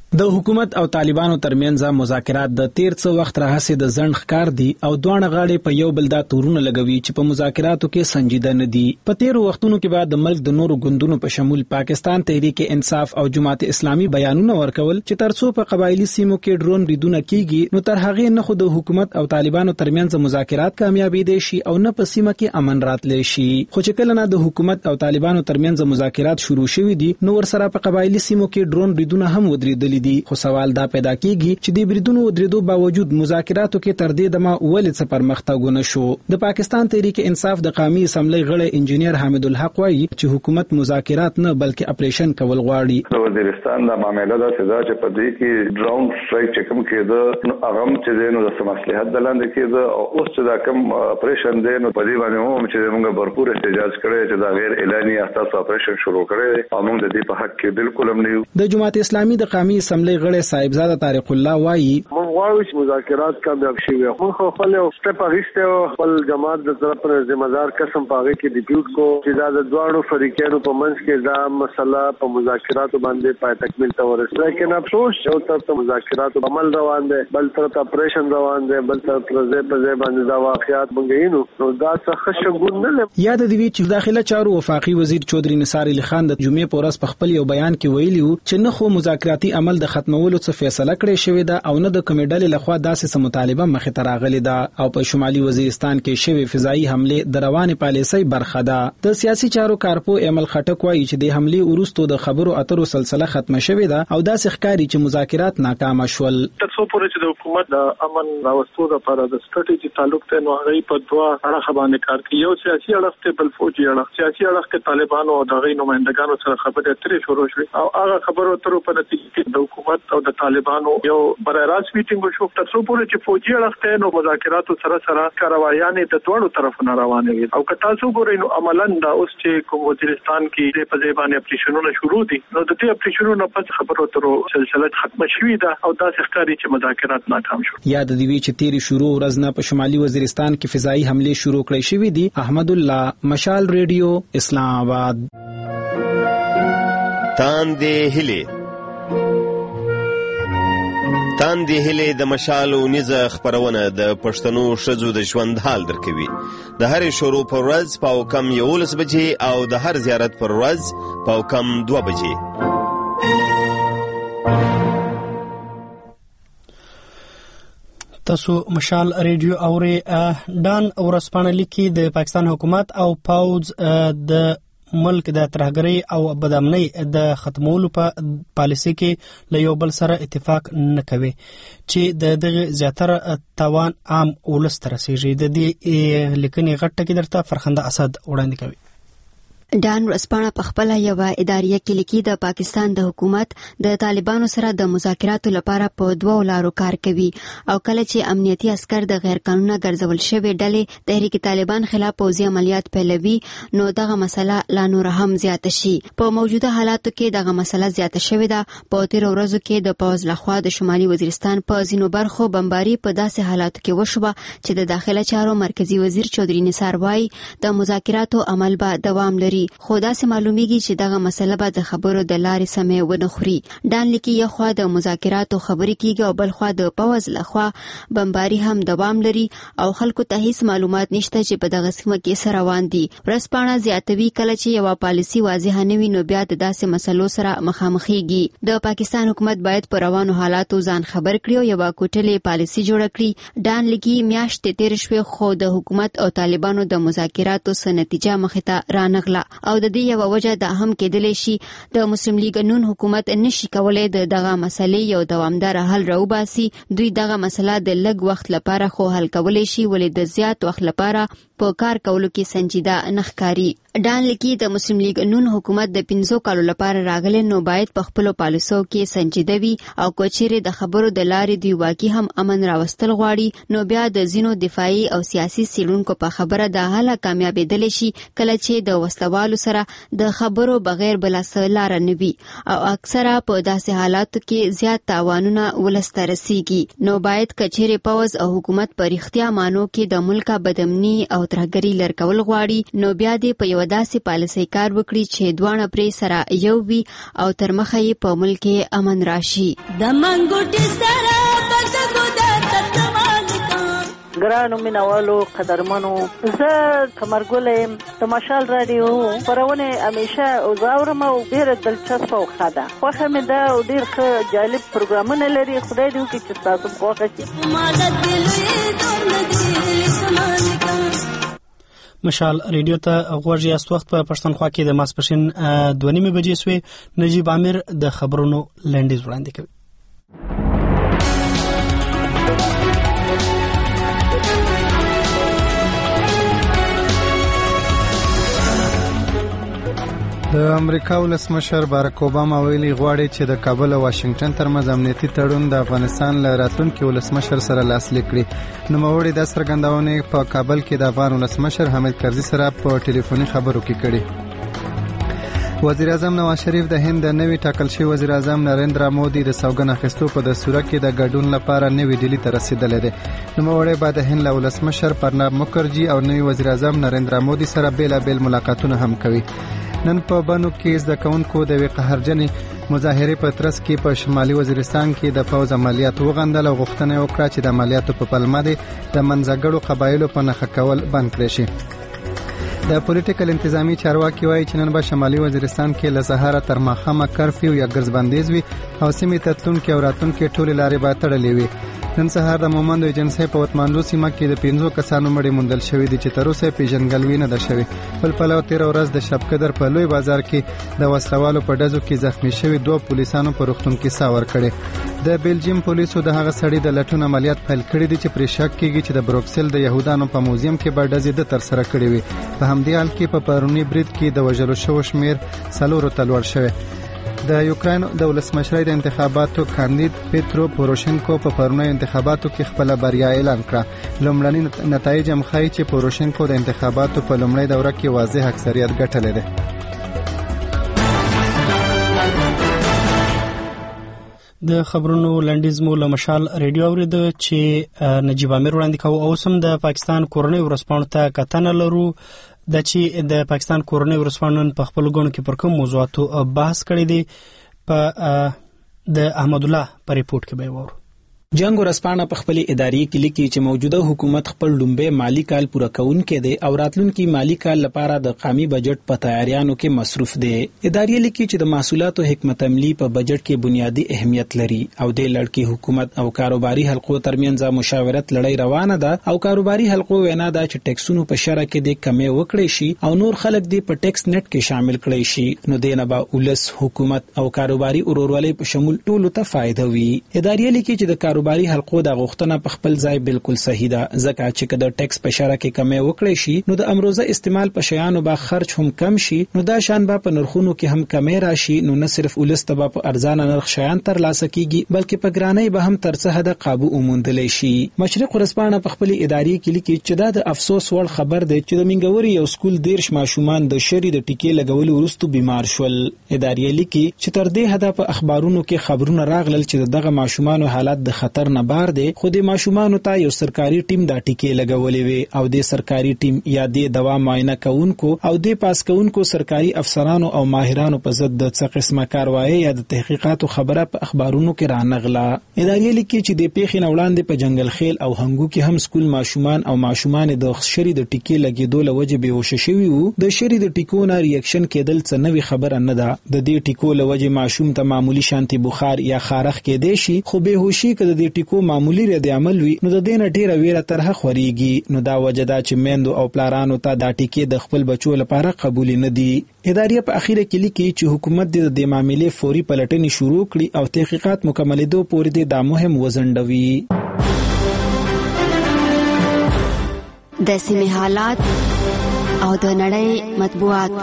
د حکومت او طالبانو ترمنځ مذاکرات د تیر څو وخت راهسې د ځنډ ښکار دي او دواړه غاړې په یو بل دا تورونه لګوي چې په مذاکراتو کې سنجیده نه دي. په تیرو وختونو کې بعد د ملک د نورو ګوندونو په شمول پاکستان تحریک انصاف او جماعت اسلامي بیانونه ورکول چې ترڅو په قبایلی سیمو کې ډرون بریدونه کیږي نو تر هغه نه خو د حکومت او طالبانو ترمنځ مذاکرات کامیابی دي شي او نه په سیمه کې امن راتلی شي. خو چې کله نه د حکومت او طالبانو ترمنځ مذاکرات شروع شوي دي نو ورسره په قبایلی سیمو کې ډرون بریدونه هم ودرېدلي دي. خو سوال دا پیدا کیږي چې د بریدونو ودرېدو باوجود مذاکراتو کې تر دې دمه ولې څه پرمختګ نه شو. د پاکستان تحریک انصاف د قومي اسمبلی غړی انجینیر حامد الحق وایي چې حکومت مذاکرات نه بلکې اپریشن کول غواړي. د وزیرستان د معاملې د سزا چې په دې کې ډراون سټرایک چې کوم کېده نو هغه چې نو د مصلحت د لاندې کېده او اوس چې دا کوم اپریشن دی نو په دې باندې هم چې موږ भरपूर احتجاج کړی چې دا غیر اعلاني اساس اپریشن شروع کړی او موږ د دې په حق کې بالکل هم نه. د جماعت اسلامي د قومي اسمبلی غړی صاحبزاده طارق الله وایي موږ غواړو چې مذاکرات کامیاب شي. موږ خپل یو سټپ اخیسته او خپل جماعت د طرف پر ذمہ دار قسم پاغه کې ډیپیوټ کو چې دا د دواړو فریقونو په منځ کې دا مسله په مذاکراتو باندې پای تکمیل ته ورسېږي. لیکن افسوس یو طرف ته مذاکراتو عمل روان دي بل طرف ته اپریشن روان دي بل طرف ته ځای په ځای باندې دا واقعیات مونږ نو دا څه شګون نه لري. یاد دی چې داخله چارو وفاقي وزیر چودري نثار علي خان د جمعې په ورځ په خپل یو بیان کې ویلي چې نه خو مذاکراتي عمل د ختمولو څه فیصله کړې شوې ده او نه د کمیډل لخوا داسې سم مطالبه مخې ته راغلې ده او په شمالي وزیرستان کې شوی فضائي حمله د روانې پالیسۍ برخه ده. د سیاسي چارو کارپو ایمل خټک وایي چې د حمله وروسته د خبرو اترو سلسله ختمه شوې ده او داسې ښکاري چې مذاکرات ناکام شول. تر څو پورې چې د حکومت د امن راوستو لپاره د سټریټیجی تعلق ته نو هغه په دوه اړخ باندې کار کوي. یو سیاسي اړخ ته بل فوجي اړخ. سیاسي اړخ کې طالبانو او دغه نمائندګانو سره خبرې اترې شروع شوې او هغه خبرو اترو په نتیجه کې د حکومت او د طالبانو یو براراست میټینګ وشو. تر څو پورې چې فوجي اړخ ته نو مذاکراتو سره کاروایانې د دوړو طرفونو روانې وي او که تاسو ګورئ نو عملاً دا اوس چې کوم وزیرستان کې په ځای باندې اپریشنونه شروع دي نو د دې اپریشنونو په خبرو اترو سلسله ختمه شوې ده او دا ښکاري چې مذاکرات ناکام شو. یاد دی چې تیری شروع ورځ نه په شمالي وزیرستان کې فضائي حمله شروع کړې شوې دي. احمد الله مشال ریډیو اسلام آباد. تاندې هلې د مشال ونیزه خپرونه د پښتنو ښځو د ژوند حال درکوي. د هرې شروع پر ورځ په کم 11 بجې او د هر زیارت پر ورځ په کم 2 بجې. تاسو مشال ریډیو اوري. ډان ورسپانه لیکي د پاکستان حکومت او پوز د ملک د ترهګرۍ او بدامنۍ د ختمولو په پالیسي کې له یو بل سره اتفاق نه کوي چې د دغه زیاتره توان عام ولس ته رسیږي. د دې لیکنې غټه کې درته فرخنده اسد وړاندې کوي. ډان ورسپانه په خپل یو اداریه کې لیکي د پاکستان د حکومت د طالبانو سره د مذاکراتو لپاره په دوه لارو کار کوي او کله چې امنیتي عسكر د غیر قانوني ګرځول شوی ډلې تحریک طالبان خلاف پوځي عملیات پیلوي نو دغه مسله لا نور هم زیاته شي. په موجوده حالاتو کې دغه مسله زیاته شوې ده. په تیر ورځو کې د پوز لخوا د شمالي وزیرستان په ځینو برخو بمباري په داسې حالاتو کې وشوه چې د داخله چارو مرکزی وزیر چودري نثار وایي د مذاکراتو عمل به دوام لري خو داسې معلومیږي چې دغه مسله به د خبرو د لارې سمې ونه خوري. ډان لیکي یو خوا د مذاکراتو خبرې کیږي او بل خوا د پوز لخوا بمباري هم دوام لري او خلکو ته هیڅ معلومات نشته چې په دغه سیمه کې څه روان دي. ورسپانه زیاتوي کله چې یو پالیسي واضح نه وي نو بیا د داسې مسلو سره مخامخېږي. د پاکستان حکومت باید پر روانو حالاتو ځان خبر کړي او یو کوټلې پالیسي جوړ کړي. ډان لیکي میاشتې تیر شوې خو د حکومت او طالبانو د مذاکراتو څه نتیجه مخې ته رانغله او د دې یو وجه دا هم کېدلی شي د مسلم لیگ نون حکومت نشي کولای دغه مسلې یو دوامدار حل راوباسي. دوی دغه مسله د لږ وخت لپاره خو حل کولای شي ولې د زیات وخت لپاره په کار کولو کې سنجیده نه ښکاري. ډان لیکي د مسلم لیگ نون حکومت د 15 کالو لپاره راغلی نو باید په خپل پالیسو کې سنجیده وي او کوچېره د خبرو د لارې دی واقعي هم امن راوستل غواړي نو بیا د زینو دفاعي او سیاسي سیلونکو په خبره د حل کامیابېدل شي کله چې د وسلوال وسلوالو سره د خبرو بغیر بل څه لار نه وي او اکثره په داسې حالاتو کې زیات تاوانونه ولسته رسیږي. نو باید کچېرې پوځ او حکومت په رښتیا مانو کې د ملک بدامني او ترهګري لر کول غواړي نو بیا دې په یو داسې پالیسۍ کار وکړي چې دوانه پرې سره یو وي او تر مخه یې په ملک کې امن راشي. د منګوټي سره پټګو د تتمالکا ګرانو مینوالو قدرمنو زه کمرګل تماشال رادیو پرونه همیشه اوزاورم او ډیر دلچسپ او خاده خوښه مې ده او ډیر ښه جالب پروګرامونه لري. خدای دې وکړي چې تاسو خوښ شي. مشال ریډیو ته غوږ یاست. وخت په پښتونخوا کې د ماسپښین 2:30 بجې شوې. نجیب عامر د خبرونو لنډیز وړاندې کوي. د امریکا ولسمشر باراک اوباما ویلي غواړي چې د کابل او واشنگټن ترمنځ امنیتي تړون د افغانستان له راتلونکي ولسمشر سره لاسلیک کړي. نوموړي د څرګندونې په کابل کې د افغان ولسمشر حامد کرزي سره په ټلیفوني خبرو کې کړي. وزیر اعظم نواز شریف د هند د نوي ټاکل شوي وزیر اعظم نریندرا مودي د سوګند اخیستو په دستور کې د ګډون لپاره نوي ډیلی ته رسیدلی دی. نوموړي بعد هند له ولسمشر پرناب مکرجي او نوي وزیر اعظم نریندرا مودي سره بیلابیل ملاقاتونه هم کوي. نن په بنو کې زده کوونکو د وی قهرجنې مظاهرې په ترڅ کې په شمالي وزیرستان کې د پوځ عملیات وغندل او غوښتنه وکړه چې د عملیاتو په پلمه د منځګړو قبایلو په نښه کول بند کړي شي. د پولیټیکل انتظامی چارواکي وایي چې نن به شمالي وزیرستان کې له سهار تر ماښامه کرفیو یا ګرځبندیز وي او سیمې ته تلونکي او راتلونکي ټولې لارې به تړلې وي. نن سهار د مومندو ایجنسۍ په وتمانډو سیمه کې د 5 کسانو مړي موندل شوي دي چې تر اوسه پیژنګلوي نه ده شوې. بل پلو 13 ورځ د شبقدر په لوی بازار کې د وسلوالو په ډزو کې زخمی شوي 2 پولیسانو په روغتون کې ساور کړي. د بیلجیم پولیسو د هغه سړي د لټون عملیات پیل کړی دي چې پرې شک کېږي چې د بروکسل د يهودانو په موزیم کې به ډزې د تر سره کړې وي. په همدې حال کې په پرونی برید کې د وژلو شوو شمیر 4 ته لوړ شوی. د یوکرين د ولسمشرۍ د انتخاباتو کاندید پیترو پوروشنکو په پرونی انتخاباتو کې خپل بریا اعلان کړه. لومړني نتایج هم ښایي چې پوروشنکو د انتخاباتو په لومړۍ دوره کې واضح اکثریت ګټلی دی. د خبرونو لنډیز مو له مشال ریډیو اوریده چې نجیب عامر وړاندې کوي. او سم د پاکستان کورنۍ ورسپانو ته کتنه لرو د چې د پاکستان کورنۍ ورسپانو په خپل غونډه کې پر کوم موضوعاتو بحث کړی دی. په د احمد الله په ریپورت کې به وره جنگ ورسپانه په خپل اداري کې لیکي چې موجوده حکومت خپل لومبه مالی کال پوره کوونکې دی او راتلونکي مالی کال لپاره د قومي بجټ په تیاریانو کې مصروف دی. اداري لیکي چې د محصولاتو حکمت عملی په بجټ کې بنیادی اهمیت لري او د لړکی حکومت او کاروباري حلقو ترمنځ مشاورت لړۍ روانه ده او کاروباري حلقو وینا ده چې ټیکسونو په شرع کې د کمی وکړي شي او نور خلک د په ټیکس نت کې شامل کړي شي. نو دینه به ولس حکومت او کاروباري اورورولۍ په شمول ټولو ته فائدہ وي. اداري لیکي چې د کاروباري حلقو د غوښتنه په خپل ځای بالکل صحیح ده ځکه چې کله ټیکس په شرع کې کمی وکړي شي نو د امروزه استعمال په شیانو به خرج هم کم شي نو دا شان به په نرخونو کې هم کمی راشي نو نه صرف ولست به په ارزانه نرخ شیان تر لاسه کیږي بلکې په ګرانۍ به هم تر څه حد قابو وموندل شي. مشرق ورسپانه په خپل اداري کې لیکي چې دا د افسوس وړ خبر دی چې د منګوري یو سکول 13 ماشومان د شری د ټیکې لګولو وروسته بیمار شول. اداري لیکي چې تر دې حد په اخبارونو کې خبرونه راغلل چې دغه ماشومان حالت د خطر نه بار دي خو د ماشومان ته یو سرکاري ټیم د ټیکې لګولې وي او د سرکاري ټیم یا د دوا معاینه کوونکو او د پاس کوونکو سرکاري افسرانو او ماهرانو په ضد د څه قسمه کاروایی یا د تحقیقاتو خبره په اخبارونو کې رانغله. اداري لیکي چې د پیښې نوړاندې په جنگل خیل او هنګو کې هم سکول ماشومان او ماشومان د شری د ټیکې لګیدو لوجه بهوش شوي وو. د شری د ټیکو نه ریاکشن کېدل څه نوې خبره نه ده. د دې ټیکو لوجه ماشوم ته معمولی شانتي بخار یا خارخ کېدې شي خو بهوشي کده د ټیکو معمولی رد عمل وي نو د دې نه ډیره ویره ترخه خوريږي. نو دا وجدا چې میندو او پلارانو ته دا ټیکې د خپل بچو لپاره قبول نه دي. اداري په اخیره کې لیکي چې حکومت د دې معاملې فوري پلټنې شروع کړي او تحقیقات مکملېدو پورې د مهم وزندوي. د سیمې حالات او د نړۍ مطبوعات.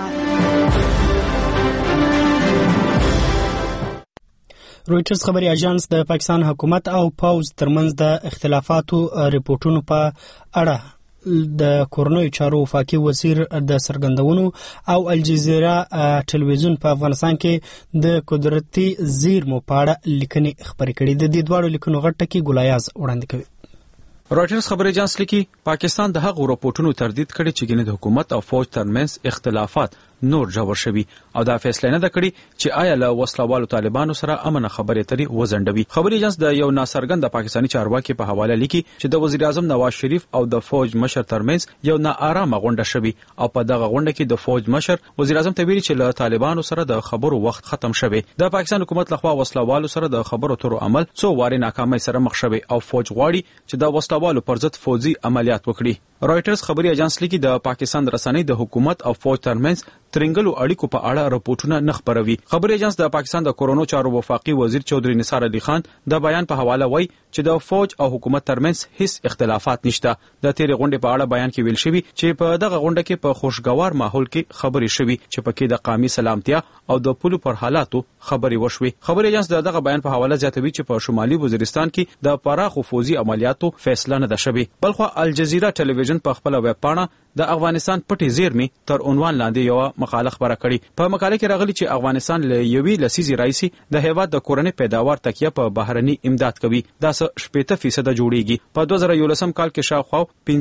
رويټرز خبري اژانس د پاکستان حکومت او پوز ترمنځ د اختلافاتو ریپورتونو په اړه د کورنیو چارو وفاقي وزیر د څرګندونو او الجزیره ټلویزیون په افغانستان کې د قدرتي زیرمو په اړه لیکنې خپرې کړې. د دې دواړو لیکنو غټ ټکی ګلایاز وړاندې کوي. راجرز خبري اژانس لیکي پاکستان د هغو راپورټونو تردید کړي چې ګینه د حکومت او فوج ترمنځ اختلافات نور جوړ شوي او دا فیصله نه ده کړې چې آیا له وسلوالو طالبانو سره امن خبرې اترې وزندوي. خبري اژانس د یو ناڅرګند پاکستاني چارواکي په حواله لیکي چې د وزیر اعظم نواز شریف او د فوج مشر ترمنځ یو ناآرامه غونډه شوي او په دغه غونډه کې د فوج مشر وزیر اعظم ته ویلي چې له طالبانو سره د خبرو وخت ختم شوی. د پاکستان حکومت لخوا وسلوالو سره د خبرو تر عمل څو واره ناکامۍ سره مخ شوی او فوج غواړي چې د وسلوالو پر ضد فوجي عملیات وکړي. رائټرز خبري اژانس لیکي د پاکستان رسنۍ د حکومت او فوج ترمنځ ترنګلو اړیکو په اړه راپورټونه نه خبروي. خبري اژانس د پاکستان د کورونو چارو وفاقي وزیر چودري نثار علي خان د بیان په حواله وایي چې د فوج او حکومت ترمنځ هیڅ اختلافات نشته. د تیرې غونډې په اړه بیان کې ویل شوی چې په دغه غونډه کې په خوشګوار ماحول کې خبرې شوي چې پکې د قومي سلامتیا او د پولو پر حالاتو خبرې وشوي. خبري اژانس دغه بیان په حواله زیاتوي چې په شمالي وزیرستان کې د پراخو فوجي عملیاتو فیصله نه ده شوې. بلخو الجزیره ټلویزیون په خپل ویب پاڼه د افغانستان پټي زیرمې تر عنوان لاندې یو مقاله خبره کړې. په مقاله کې راغلي چې افغانستان له یوې لسیزې راځي د هیواد د کورنۍ پیداوار تکیه په بهرني امداد کوي. دا 80% جوړیږي. په 2011 کال کې شاوخوا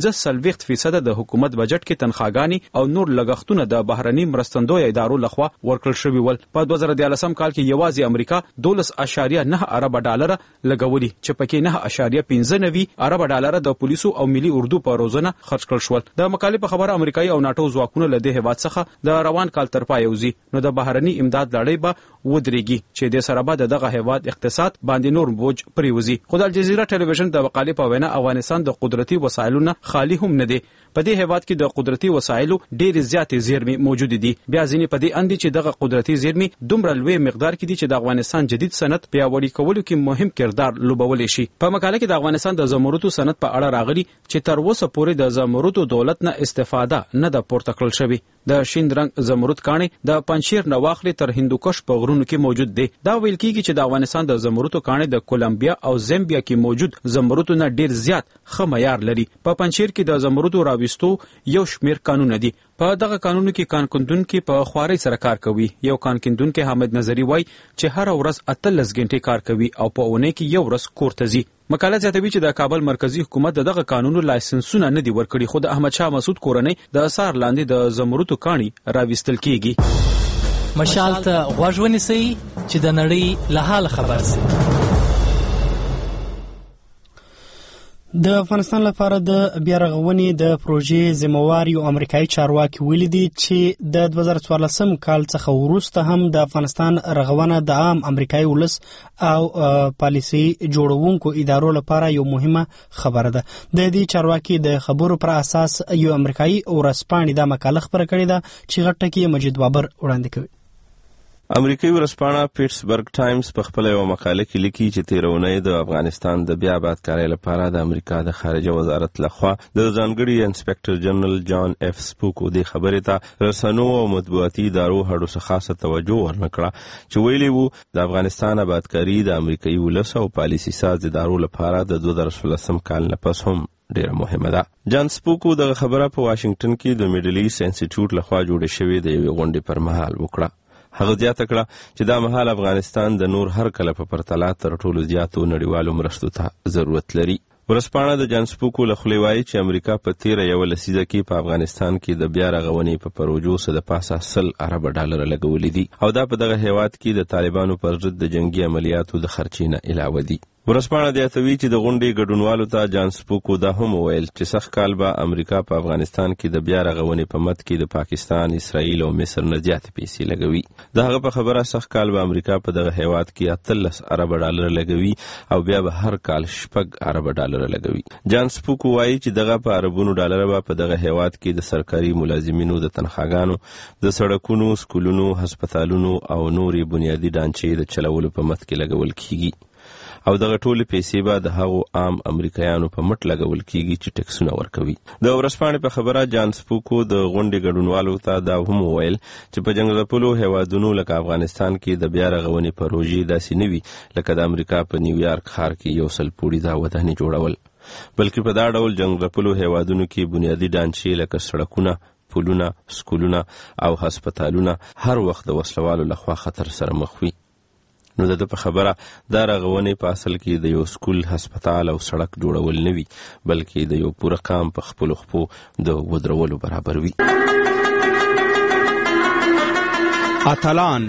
15% د حکومت بجټ کې تنخواګانی او نور لګښتونه د بهرني مرستندوی ادارو لخوا ورکړل شوی ول. په 2013 کال کې یوازې امریکا 12.9 ارب ډالر لګولي چې پکې 9.95 ارب ډالر د پولیسو او ملي اردو په روزنه خرج کړل شول. د مقالې په خبره امریکایي او ناتو ځواکونه له دې هیواد څخه د روان کال تر پای وځي نو د بهرني امداد لړۍ به ودرېږي چې د سره به دغه هیواد اقتصاد باندې نور بوج پریوزي. خو د الجزیره ټلویزیون د مقالې په وینا افغانستان د قدرتي وسایلو نه خالی هم نه دی. په دې هیواد کې د قدرتي وسایلو ډېر زیاتې زیرمې موجود دي. بیا ځینې په دې اندي چې دغه قدرتي زیرمې دومره لوی مقدار کې دي چې د افغانستان جدید صنعت پیاوړي کولو کې مهم کردار لوبولی شي. په مقاله کې د افغانستان د زمرودو صنعت په اړه راغلي چې تر اوسه پورې د زمرودو دولت نه استفاده نه د پورته کړل شوی. د شین رنګ زمرود کاني د پنځشیر نواخلي تر هندوکش په غرونو کې موجود دی. دا ویل کیږي چې د افغانستان د زمرودو کاني د کولمبیا او زامبیا کې موجود زمرودو نه ډیر زیات ښه معیار لري. په پنځشیر کې د زمرودو راوستو یو شمیر قانون دي. په دغه قانونو کې کانکندون کې په خواري سره کار کوي. یو کانکندون کې حامد نظری وای چې هر ورځ 18 غنټې کار کوي او په اونۍ کې یو ورځ کور ته ځي. مقاله زیاتوي چې د کابل مرکزی حکومت دغه قانونو لایسنسونه نه دی ورکړي خو د احمد شاه مسعود کورنۍ د اثار لاندې د زمرودو کاني راوستل کیږي. مشال ته غوږ ونیسئ چې د نړۍ له حال خبر شئ. د افغانستان لپاره د بیا رغونې د پروژې ذمہوار یو امریکایي چارواکي ویلي دي چې د 2014 کال څخه وروسته هم د افغانستان رغونه د عام امریکایي ولس او پالیسي جوړونکو ادارو لپاره یو مهمه خبره ده. د دې چارواکي د خبرو پر اساس یو امریکایي ورځپاڼې د مقاله خبره کړې ده چې غټه کې مجید بابر وړاندې کوي. امریکایي ورځپاڼه پیټسبرګ ټایمز په خپل یو مقاله کې لیکي چې تیرونی د افغانستان د بیا آبادکارۍ لپاره د امریکا د خارجه وزارت لخوا د ځانګړي انسپکټر جنرال جان اف سپوکو د خبرې ته رسنیو او مطبوعاتي ادارو هډو څخه خاصه توجه ورنکړه چې ویلي وو د افغانستان آبادکاري د امریکایي ولس او پالیسي ساز ادارو لپاره د 2014 کال نه پس هم ډیره مهمه ده. جان سپوکو د خبره په واشنگټن کې د میډل ایست انسټیټیوټ لخوا جوړه شوې د یوې غونډې پر مهال وکړه. هغه زیاته کړه چې دا مهال افغانستان د نور هر کله په پرتله تر ټولو زیاتو نړیوالو مرستو ته ضرورت لري. ورځپاڼه د جان سپوکو له خولې وایي چې امریکا په تیره یوه لسیزه کې په افغانستان کې د بیا رغونې په پروژو څه د پاسه 100 ارب ډالر لګولي دي او دا په دغه هیواد کې د طالبانو پر ضد د جنگي عملیاتو د خرچې نه علاوه دي. ورځپاڼه زیاتوي چې د غونډې ګډونوالو ته جان سپوکو دا هم وویل چې سږ کال به امریکا په افغانستان کې د بیا رغونې په مد کې د پاکستان، اسرائیل او مصر نه زیاتې پیسې لګوي. د هغه په خبره سږ کال به امریکا په دغه هیواد کې 18 ارب ډالر لګوي او بیا به هر کال 6 ارب ډالر لګوي. جان سپوکو وایي چې دغه په اربونو ډالر به په دغه هیواد کې د سرکاري ملازمینو د تنخواګانو، د سړکونو، سکولونو، هسپتالونو او نورې بنیادي ډانچې د چلولو په مد کې لګول کیږي او دغه ټولې پیسې به د هغو عام امریکایانو په مټ لګول کیږي چې ټکسونه ورکوي. د ورځپاڼې په خبره جان سپوکو د غونډې ګډونوالو ته دا هم وویل چې په جنګ ځپلو هیوادونو لکه افغانستان کې د بیا رغونې پروژې داسې نه وي لکه د امریکا په نیویارک ښار کې 100 پوړیزه ودانۍ جوړول. بلکې په دا ډول جنگ ځپلو هیوادونو کې بنیادي ډانچې لکه سړکونه، پلونه، سکولونه او هسپتالونه هر وخت د وسلوالو لخوا خطر سره مخ وي. نو د په خبره دا رغونې په اصل کې د یو سکول، هسپتال او سړک جوړول نه وي، بلکې د یو پوره قام په خپلو خپو د ودرولو برابر وي. اتلان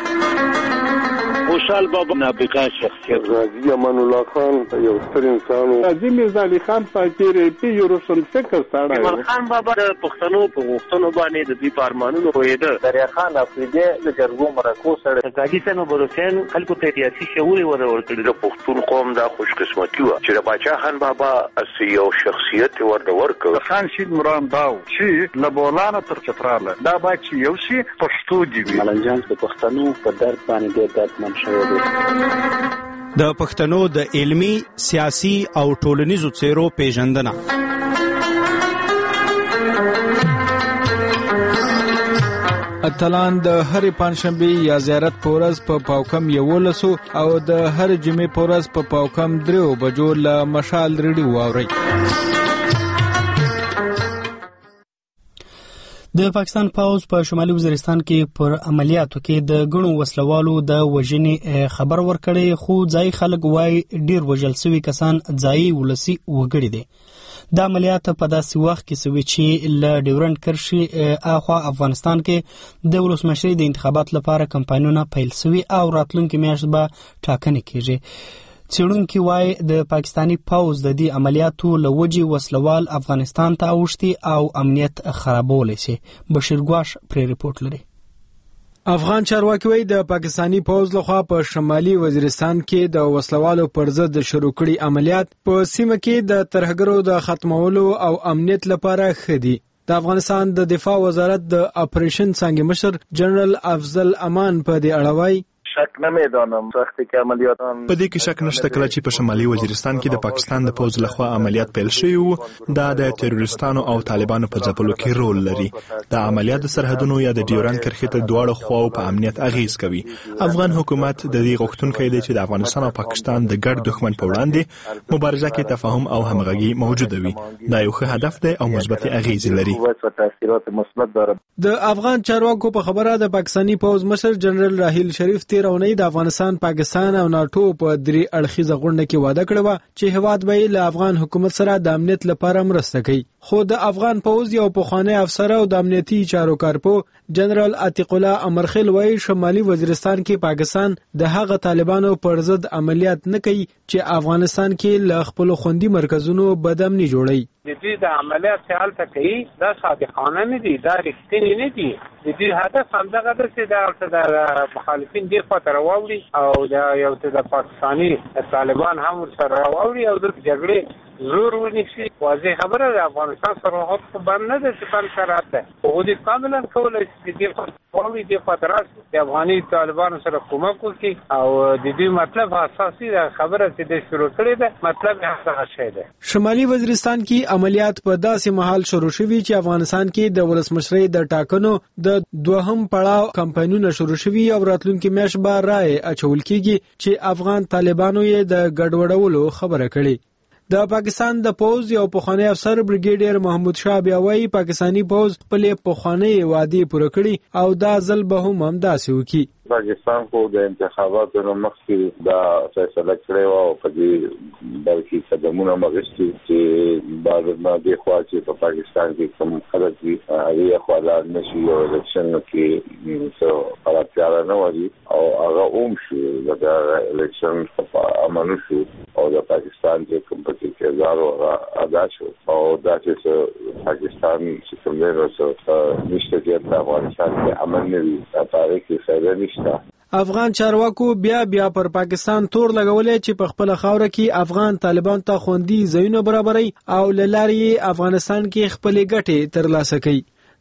خوشحال بابا نابغه شخصیت، غازی امان الله خان یو ستر انسان و، قاضي میرزا علي خان فقیر پی یو روشن فکر سړی و، عمر خان بابا د پښتنو په غوښتنو باندې د دوی په ارمانونو پوهېده، دریا خان افریدی د جرګو مرکو سړی، قاضي صاحب بلوچستان خلکو ته سیاسي شعور یې ورکړی. د پښتون قوم دا خوشقسمتي وه چې د باچا خان بابا یو شخصیت ورته ورکړ. خان شید مرام داو چې له بولانه تر چتراله دا باید چې یو شي پښتو دي وي. ملنجان د پښتنو په درد باندې ډېر دردمن شوی دی. د پښتنو د علمي، سیاسي او ټولنیزو څیرو پیژندنه. اتلان د هرې پنجشنبې یا زیارت په ورځ په پاوکم 11 او د هرې جمعې په ورځ په پاوکم 3 بجو له مشال ریډیو واورئ. د پاکستان پوځ په شمالي وزیرستان کې پر عملیاتو کې د غنو وسلوالو د وژنې خبر ورکړی، خو ځای خلک وایي ډیر وژل شوي کسان ځایي ولسي وګړي دي. د عملیات په داسې وخت کې سوي چې له ډیورنډ کرښې اخوا افغانستان کې د ولسمشرۍ د انتخابات لپاره کمپاینونه پیل شوي او راتلونکي میاشت به ټاکنې کیږي. څېړونکي وایي د پاکستاني پوځ د دې عملیاتو له وجې وسلوال افغانستان ته اوښتي او امنیت خرابولی شي. بشیر ګواش پرې رپورټ لري. افغان چارواکي وایي د پاکستاني پوځ لخوا په شمالي وزیرستان کې د وسلوالو پر ضد شروع کړي عملیات په سیمه کې د ترهګرو د ختمولو او امنیت لپاره ښه دي. د افغانستان د دفاع وزارت د اپریشن څانګې مشر جنرال افضل امان په دې اړه وایي شک نمیدانم وقتی که عملیاتان په دې کې شک نشته کله چې په شمالي وزیرستان کې د پاکستان د پوځ لخوا عملیات پیل شوی وو. دا د تروریستانو او طالبانو په ځپلو کې رول لري. د عملیات د سرحدونو یا د ډیورنډ کرښې ته دواړو خواو په امنیت اغیز کوي. افغان حکومت د دې غوښتونکی دی چې د افغانستان او پاکستان د ګډ دښمن په وړاندې مبارزه کې تفاهم او همغږي موجوده وي. دا یو ښه هدف دی او مثبت اغیز لري. د افغان چارواکو په خبره د پاکستاني پوځ مشر جنرال راحیل شریف رونی د افغانستان، پاکستان او ناتو په درې اړخیزه غونډه کې وعده کړې وه چې هیواد به له افغان حکومت سره د امنیت لپاره مرسته کوي. خو د افغان پوځ یو پخوانی افسر او د امنیتي چارو کارپو جنرال عتیق الله امرخیل وایي شمالي وزیرستان کې پاکستان د هغه طالبانو پر ضد عملیات نه کوي چې افغانستان کې له خپل خوندي مرکزونو بدامني جوړي. د دې د عملیات چې حالت کوي دا صادقانه نه دي، دا رښتینی نه دي. د دې هدف همدغه ده چې د مخالفین دې خواته راواوړي او د یو څه د پاکستاني طالبان هم ورسره راواوړي او د جګړې زور ونیسي. واضح خبره ده افغانستان سرحد خو بند نه ده چې بند شرایط ده، خو دې کاملا کولی شي چې دې خواته راواوړي، دې خواته راشي، د افغاني طالبانو سره کومک وکړي او د دې مطلب اساسي ده خبره چې دې شروع کړې ده مطلب یې هغه شی ده. شمالي وزیرستان کې عملیات په داسې مهال شروع شوي چې افغانستان کې د ولسمشرۍ د ټاکنو د دوهم پړاو کمپاینونه شروع شوي او راتلونکي میاشت به رایې اچول کېږي چې افغان طالبانو یې د ګډوډولو خبره کړې. د پاکستان د پوځ یو پخوانی افسر بریګیډیر محمود شاه بیا وایي پاکستاني پوځ خپلې پخوانۍ وعدې پوره کړي او دا ځل به هم همداسې وکړي. پاکستان خو د انتخاباتو نه مخکې دا فیصله کړې وه او په دې بلکې قدمونه مغشتي چې بعد نه دې خوا چې په پاکستان کې کوم خلک وي هغې خوا لاړ نه شي او الیکشن کې څه خرابتیاره نه وي او هغه اوم شو لکه الیکشن امن شو او د پاکستان چې کوم پکې کردار هغه ادا شو او دا چې پاکستان چې کوم دی نو څه نشته چې په افغانستان کې امن نه وي هغه کې فایده نشته. افغان چارواکو بیا پر پاکستان تور لګولې چې په خپل خاوره کې افغان طالبان ته خوندي ځایونه برابري او لاري افغانستان کې خپل ګټې ترلاسه کوي.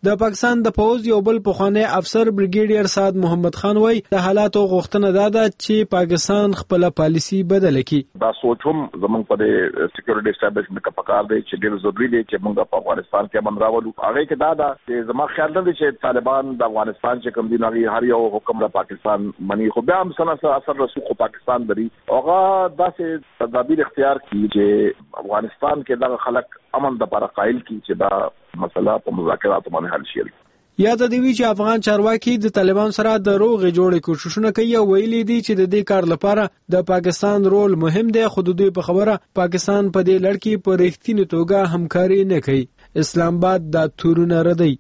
د پاکستان د پوز یو بل پخوانی افسر بریګیډیر سعد محمد خان وای د حالاتو غوښتنه ده چې پاکستان خپل پالیسی بدل کړي. دا سوچ هم زمونږ په سکیورټي اسټابلیشمنت کې پکار دی چې ډېر ضروري دی چې موږ په افغانستان کې امن راولو. هغه کې دا ده چې زما خیال دی چې طالبان د افغانستان چې کوم دي نغي هر یو حکم را پاکستان منی خو بیا هم سره اثر رسو خو پاکستان لري. هغه داسې تدابیر اختیار کړي چې افغانستان کې د خلک امن د لپاره قائل کړي چې دا مسله په مذاکراتو باندې حل شي. یاد دی وی چې افغان چارواکي د طالبان سره د روغې جوړې کوششونه کوي او ویلي دي چې د دې کار لپاره د پاکستان رول مهم دی. خو د دوی په خبره پاکستان په دې لړ کې په رښتینې توګه همکاري نه کوي. اسلام آباد دا تورونه ردی.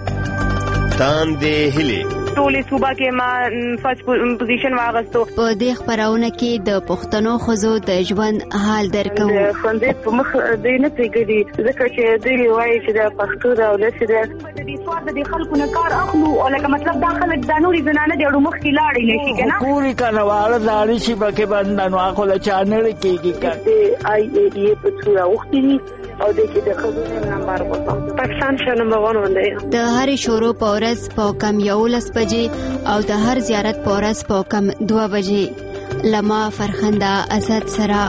تاندې هلي ټولې صوبه کې ما فرست پوزیشن واغستو. په دې خبرونه کې د پښتنو ښځو د ژوند حال درکو. خوندې په مخ دې نه پیګدي ځکه چې دې وایي چې د پښتو د ولس د دې سواد د خلکو نه کار اخلو او لکه مطلب دا خلک د نوري زنانه د اړو مخ کې لاړې نشي کنه پوری کنه واړه لاړې شي پکې باندې نو اخو له چانل کېږي کته آی ای ډی په څوره وختي او د کې د خبرو نمبر وته پاکستان شه نمبر 1 باندې د هر شورو په ورځ په کم 11 بجې او د هر زیارت په ورځ په کم 2 بجې لما فرخنده اسد سره.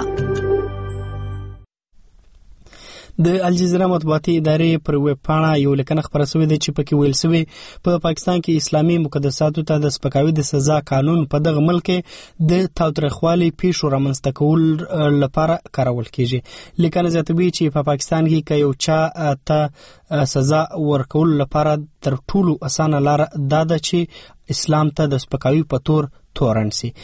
د الجزیره مطبوعاتي ادارې پر ویب پاڼه یو لیکنه خپره شوې ده چې پکې ویل شوی په پاکستان کې اسلامي مقدساتو ته د سپکاوي د سزا قانون په دغه ملک کې د تاوتریخوالي پیښو رامنځته کول لپاره کارول کیږي. لیکنه زیاتوي چې په پاکستان کې که یو چا ته سزا ورکول لپاره تر ټولو اسانه لار دا ده چې اسلام ته د سپکاوي په تور تورن سي.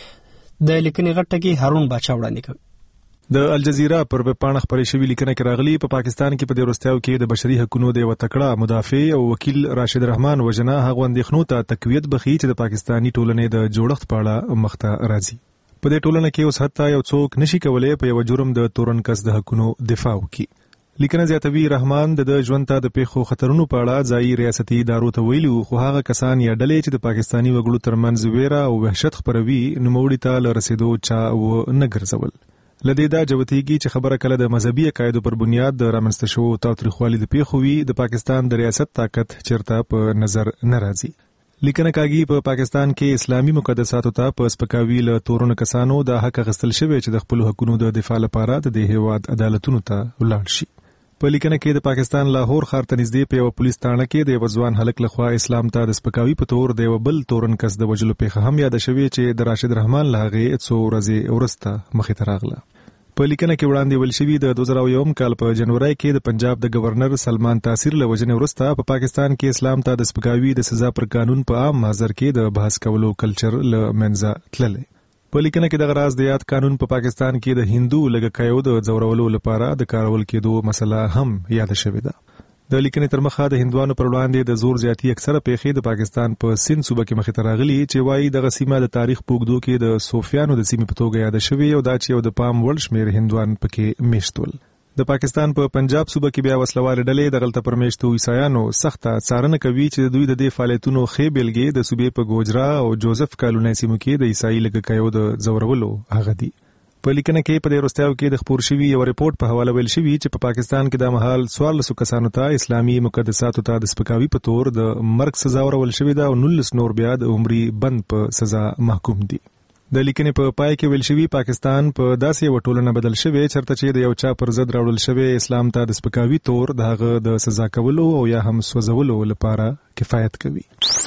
د لیکنې غټه کې هارون باچا وړاندې کوي. د الجزیره پر پاڼه خپرې شوې لیکنه کې راغلي په پاکستان کې په دې وروستیو کې د بشري حقوقو د یو تکړه مدافع او وکیل راشد رحمان وجنه هغه اندېښنو ته تقویت بخي چې د پاکستانی ټولنې د جوړښت په اړه مخته راځي. په دې ټولنه کې اوس حتی یو څوک نشي کولای په یو جرم د تورن کس د حقوقو دفاع وکړي. لیکنه زیاتوي رحمان د ژوند ته د پیښو خطرونو په اړه ځایي ریاستي ادارو ته ویلي خو هغه کسان یا ډلې چې د پاکستانی وګړو ترمنځ ویره او وحشت خپروي نوموړي ته لرسیدو چا و نه ګرځول. لدې دا جوتیږي چې خبره کله د مذهبي عقایدو پر بنیاد د رامنځته شوو تاوتریخوالي د پیښو وي د پاکستان د ریاست طاقت چیرته په نظر نه راځي. لیکنه کاږي په پاکستان کې اسلامي مقدساتو ته په سپکاوي له تورن کسانو د حق غستل شوی چې د خپل حقوقو د دفاع لپاره د هیواد عدالتونو ته ولاړ شي. په لیکنه کې د پاکستان لاهور ښار ته نږدې په یو پولیس تاڼه کې د یو ځوان هلک لخوا اسلام ته د سپکاوي په تور د یو بل تورن کس د وجلو پیښه هم یاد شوې چې د راشد رحمان له هغې څو ورځې وروسته مخې ته راغله. په لیکنه کې وړاندې ویل شوي د 2001 کال په جنوري کې د پنجاب د گورنر سلمان تاثیر له وجنې وروسته په پاکستان کې اسلام ته د سپکاوي د سزا پر قانون په عام محضر کې د بحث کولو کلچر له منځه تللی. په لیکنه کې د غراز د یاد قانون په پاکستان کې د هندو لګکایو د ځورولو لپاره د کارول کېدو مسله هم یاد شوې ده. د لیکنې تر مخه د هندوانو پر وړاندې د زور زیاتی اکثره پیښې د پاکستان په سند صوبه کې مخې ته راغلي چې وایي دغه سیمه د تاریخ په اوږدو کې د صوفیانو د سیمې په توګه یاد شوې او دا چې یو د پام وړ شمېر هندوان پکې میشتول. د پاکستان په پنجاب صوبه کې بیا وسلوال ډلې د غلطه پرمیشتو عیسایانو سخته څارنه کوي چې دوی د دې فعالیتونو خې بیلګې د صوبې په ګوجرا او جوزف کالونی سیمو کې د عیسائی لګکایو د ځورولو هغه دي. په لیکنه کې په دې وروستیو کې د خپور شوي یو ریپورت په حواله ویل شوي چې په پاکستان کې د مهال 14 کسانو ته اسلامي مقدساتو ته د سپکاوي په تور د مرګ سزا ورکول شوې ده او 19 نور بیا د عمري بند په سزا محکوم دي. د لیکنې په پای کې ویل شوي پاکستان په داسې یو ټولنه بدل شوی چرته چې د یو چا پر ضد راوړل شوی اسلام ته د سپکاوي تور د هغه د سزا کولو او یا هم سوځولو لپاره کفایت کوي.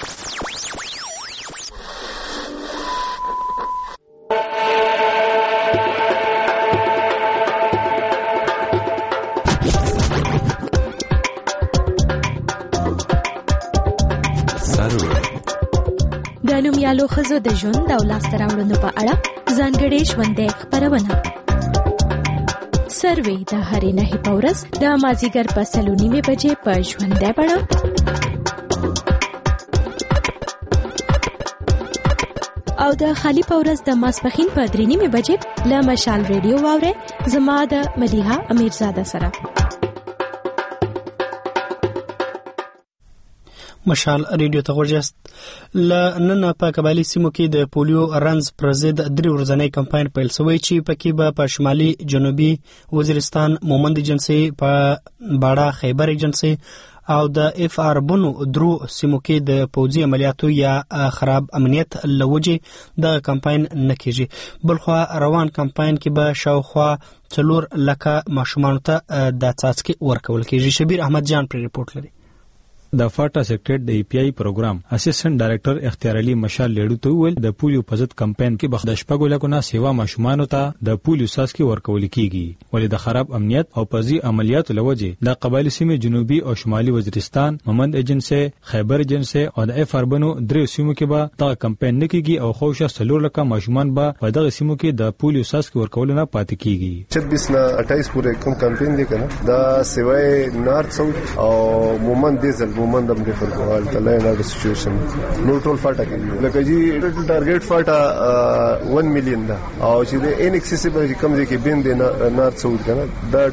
د نومیالو ښځو د ژوند او لاسته راوړنو په اړه ځانګړې ژوندۍ خپرونه سروې د هرې نهۍ په ورځ د مازدیګر په 3:30 بجې په ژوندۍ بڼه او د خالي په ورځ د ماسپښین په 3:30 بجې له مشال ریډیو واورئ زما د مدیحه امیرزاده سره. مشال ریډیو ته غوښیاست لنن په قبایلی سیمو کې د پولیو رنز پر ضد 3 ورځنی کمپاین پیل شوی چې پکې به په شمالي جنوبي وزیرستان مومند ایجنسي په باړه خیبر ایجنسي او د اف آر بونو درو سیمو کې د پوځي عملیاتو یا خراب امنیت لوجې د کمپاین نکېږي. بلخوا روان کمپاین کې به شاوخوا 4 لکه ماشومانو ته د څاڅکي ورکول کېږي. شبیر احمد جان پر ریپورت لري. د فاټا سیکریټریټ د ای پی آی پروګرام اسسټنټ ډایریکټر اختیار علي مشال لیډو ته ویل د پولیو په ضد کمپاین کې بخد شپږ لکونه سیوا ماشومانو ته د پولیو څاڅکي ورکول کیږي ولې د خراب امنیت او پوځي عملیاتو لوجې د قبایلی سیمې جنوبي او شمالي وزیرستان مومند ایجنسي خیبر ایجنسي او د اف اربنو درې سیمو کې به دا کمپاین نکېږي او خوشا 4 لکه ماشومان به په دغه سیمو کې د پولیو څاڅکي ورکول نه پاتې کیږي. 26 نه 28 پورې کوم کمپاین دی کنه دا سیوای نارث ساوث او مومند دیزل مومند هم ریفر کوال کله نه د سچويشن نو ټول فاټا کې لکه جی ټوټل ټارګټ فاټا 1 مليون دا او چې د ان اکسیسیبل کوم ځای کې بین دی نارث ساوث کنه دا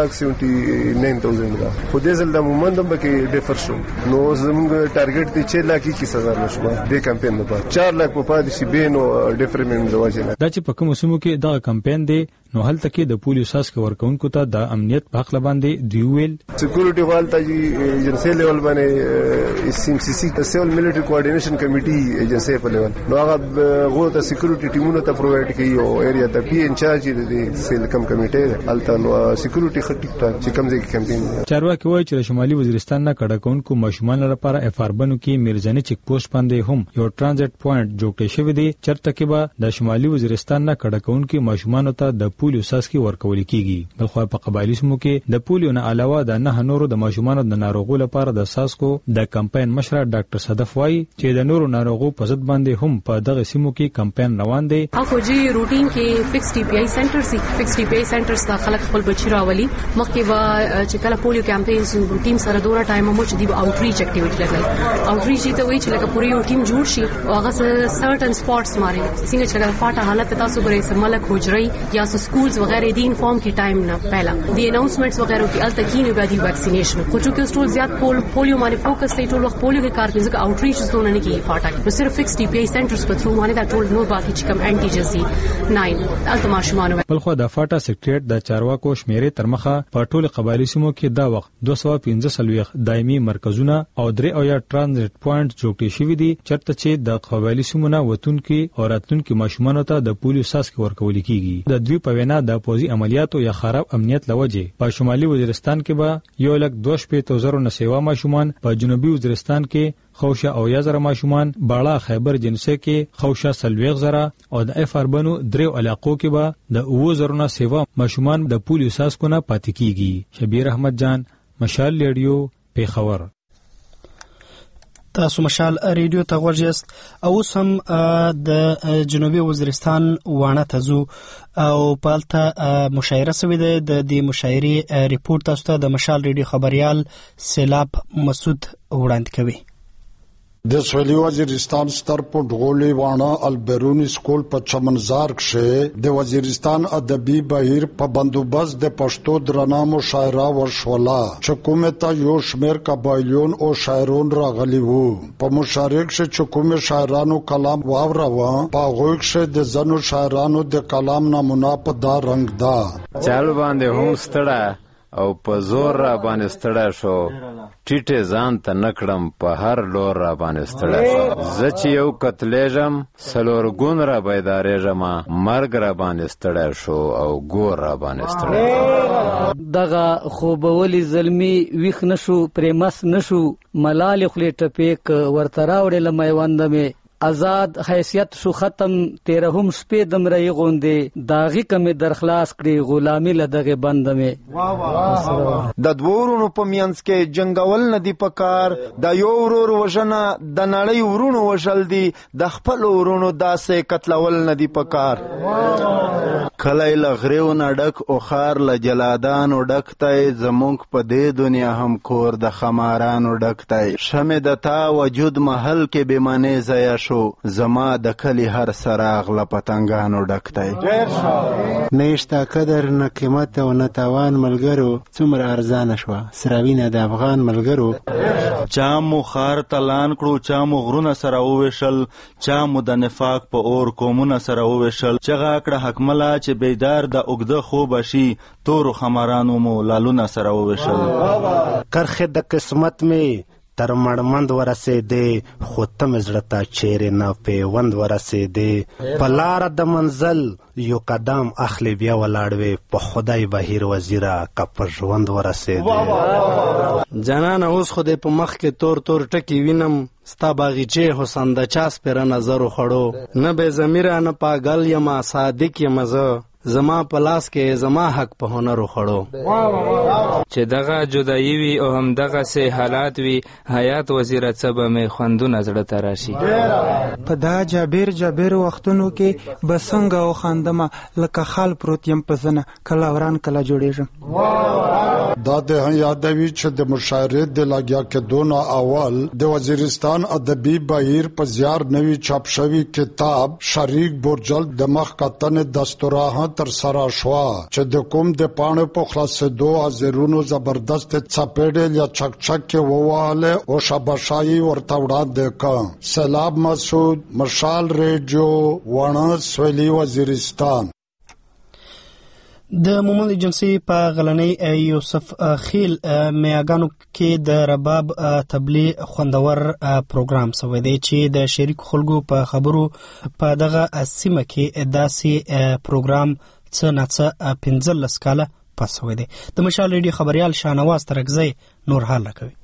2,79,000 دا خو دیزل د مومند هم کې ډیفر شو نو زموږ ټارګټ دی 6 لک 21,000 نشو د کمپاین لپاره 4 لک په پاتې شي بین او ډیفرمنت زواجه دا چې په کوم سیمو کې دا کمپاین دی نو هلته کې د پولیو څاڅکي ورکونکو ته د امنیت په حق باندې دی ویل سکیورټي والتا جی ایجنسی لیول باندې سی سی سی د سیول ملټری کوارډینیشن کمیټي ایجنسی په لیول نو هغه غو ته سکیورټي ټیمونو ته پرووایډ کوي او ایریا ته پی انچارج دی سیل کم کمیټي الته نو سکیورټي خټیک ته چې کوم ځای کې کمپاین چارواکي وایي چې شمالي وزیرستان نه کډکونکو ماشومان لپاره اف اربنو کې میرزنی چیک پوسټ باندې هم یو ترانزیت پوینټ جوړ شوی دی چرته کې به د شمالي وزیرستان نه کډکونکو ماشومان ته د پولیو څاڅکي ورکول کیږي. بلخو په قبایلی سیمو کې د پولیو نه علاوه د 9 نورو د ماشومان د ناروغو لپاره د څاڅکو د کمپاین مشر ډاکټر صدف وایي چې د نورو ناروغو په ضد باندې هم په دغه سیمو کې کمپاین روان دی. اخو جی روټین کې فکس ټي پی آی سنټر سي فکس ټي پی آی سنټرز ته خلک خپل بچی راولي مخکې وا چې کله پولیو کمپاینز ټیم سره دوره ټایم مو چې دی اوټریچ اکټیویټي لګل اوټریچ ته وایي چې لکه پوری یو ټیم جوړ شي او هغه سرټن سپاټس ماري څنګه چې فاټا حالت تاسو غره سملک هوجري یا سکولز وغیرہ دی انفارم کی ٹائم نہ پہلا دی اناؤنسمنٹس وغیرہ کی التکین بعدی ویکسینیشن کچھ کے اسٹول زیادہ پولیو مانے فوکس تے ټول وخت پولیو کے کار کې آؤٹریچ زونه نه کی فاټا نو صرف فکس ټي پی آی سنټرز په تھرو باندې دا ټول نو باقي چې کم انټیجنسي 9 التماشمانو بلخو د فاټا سیکریټریټ د چارواکو شمیرې ترمخه په ټول قبایلی سیمو کې دا وخت 215 دایمي مرکزونه او 3 او یا ترانزیت پوینټ جوړ شوي دي چرته چې د قبایلی سیمو نه وتونکو او راتلونکو ماشومان ته د پولیو څاڅکي ورکول کیږي. د دوی په وینا د پوځي عملیاتو یا خراب امنیت لوجه په شمالي وزیرستان کې به 1,02,000 نسیوا ماشومان په جنوبي وزیرستان کې خوشا او 1000 ماشومان باړه خیبر جنسه کې خوشا 30,000 او د اف اربنو درو علاقو کې به د 9,000 نسیوا ماشومان د پولیو څاڅکو نه پاتې کیږي. شبیر احمد جان مشال ریډیو پیښور. تاسو مشال ریډیو ته غوږیاست او سم د جنوبي وزیرستان وانه تزو او پالته مشاعره سوي ده د دې مشاعري ریپورت تاسو ته د مشال ریډیو خبريال سیلاب مسعود وړاندې کوي. د سویلی وزیرستان ستر پټغولي وانه البرونی سکول په چمنزار کې د وزیرستان ادبي بهیر په بندوبست د پښتو درنه مشاعره ورشولا چې کومه یو شمیر قبایلیون او شاعرون راغلي وو په مشاعره کې چې کومه شاعرانو کلام واوروا په غوږ کې د زنو شاعرانو د کلام نمونه په دا رنگ دا چالو باندې هم ستړه او په زور را باندې ستړی شو ټیټه ځان ته نکړم په هر لور را باندې ستړی شو زه چې یو کتلیږم سلورګون را بیدارېږم مرګ را باندې ستړی شو او ګور را باندې ستړی دغه خوبولي زلمی ویښ نشو پریمس نشو ملال خلې ټپې ورته راوړې میوند مې آزاد حیثیت شو ختم تیرهم شپې دمرې غوندې داغي کمه درخلاص کړي غلامی لدغه بند مې د دوورونو په مینس کې جنگول ندی پکار د یو ورور وژنه د نړۍ ورونو وژل دي د خپل ورونو داسې قتلول ندی پکار کله لغریو نډک او خار ل جلادان ډک تای زمونږ په دې دنیا هم کور د خمارانو ډک تای شمه د تا وجود محل کې بیمانه زیا شو شو زما د کلی هر سراغ له پتنګانو ډک دی. نشته قدر نه قیمت او نه تاوان ملګرو څومره ارزانه شوه سراوینه د افغان ملګرو. چا مو خار تلان کړو چا مو غرونه سره وویشل چا مو د نفاق په اور قومونه سره وویشل چغه کړه حکمله چې بیدار د اوږده خوبه شي تورو خمرانو مو لالونه سره وویشل. کرښې د قسمت مې تر مړمند ورسېدې خو ته مې زړه ته چیرې نه پیوند ورسېدې په لاره د منزل یو قدم اخلي بیا ولاړ وې په خدای بهیر وزیره که په ژوند ورسېدې. جانانه اوس خو دې په مخ کې تور تور ټکي وینم ستا باغچې حسن د چا سپېره نظر وخړو نه بې ضمیره نه پاگل یمه صادق یمه زه زما په لاس کې زما حق په هنر وخړو. چې دغه جدایي وي او هم دغه سه حالات وي حیات وزیره څه به مې خوندونه زړه ته راشي. په دا جابر وختونو کې به څنګه وخاندمه لکه خال پروت یم په زنه کله وران کله جوړېږم. دا د یادوي چې د مشاعرې د لګیا کېدو نه اول د وزیرستان ادبي بهیر په زیار نوي چاپ شوي کتاب شریک بورجل د مخ کتنې دستوراهه تر سره شوه چې د کوم د پاڼې په خلاصېدو حاضرونو زبردست څپېړې یا چک کې وواله او شاباشایي ورته وړاندې کړه. سلام مسعود، مشال ریډیو، وڼه سویلي وزیرستان. د مومند ایجنسي په غلنۍ یوسف خیل میاګانو کې د رباب تبلیغ خوندور پروګرام سوی دی چې د شریک خلکو په خبرو په دغه سیمه کې داسې پروګرام څه نه څه 15 کاله پس سوی دی. د مشال ریډیو خبریال شاهنواز ترکزی نور حال راکوي.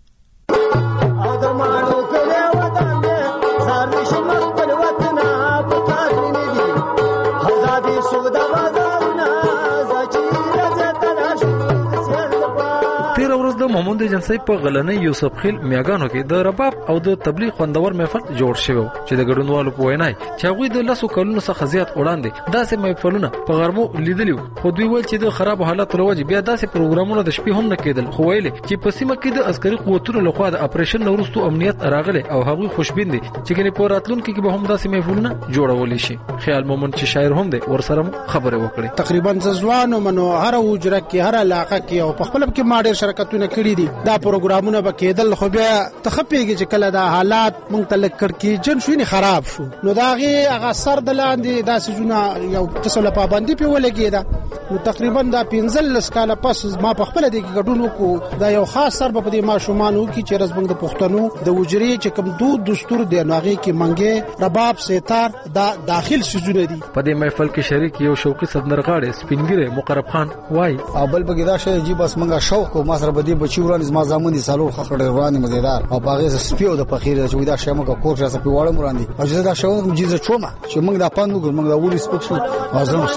د مومند ایجنسي په غلنۍ یوسف خیل میاګانو کې د رباب او د تبلیغ خوندور محفل جوړ شوی چې د ګډونوالو په وینا چې هغوی د 10 کلونو څخه زیات وړاندې داسې محفلونه په غرمو لیدلی خو دوی ویل چې د خراب حالاتو له وجې بیا داسې پروګرامونه د شپې هم نه کېدل. خو ویل چې په سیمه کې د عسکري قوتونو لخوا د اپریشن وروسته امنیت راغلی او هغوی خوشبین دي چې ګنې په راتلونکي کې به هم داسې محفلونه جوړولی شي. خیال مومند چې شاعر هم دی ورسره خبرې وکړي. تقریبا ځوانو منو هر وجره کې هر علاقه کې او په خپل کې ما ډېر شرکتونه کړي دي. دا پروګرامونه به کېدل خو بیا تخپېږي چې کله دا حالات مونږ ته لږ کړکېچن شو نه خراب شو نو دا هغه سر د لاندې دا سيزونه یو څه پابندي په ولګېده نو تقریبا دا 15 کاله پس ما په خپل د ګډون وکړو. دا یو خاص سر په دې ماشومان وو چې رزبنګ د پښتنو د وجري چې کوم دود دستور دی نو هغه کې منګي رباب ستار دا داخل سيزونه دي. په دې محفل کې شریک یو شوقي سندرغاړي سپینګره مقرب خان وای او بل بګی دا شی جی بس منګه شوق او ما سره بدی بچی وران ما زمون دي سالو خخړ رواني مزیدار او باغې سپیو د فخیر چې دا شمه کا کوټه سپی وړم وراندي او چې دا شو جیزه چوما چې موږ دا پاندو موږ دا ولې سپکشل ازم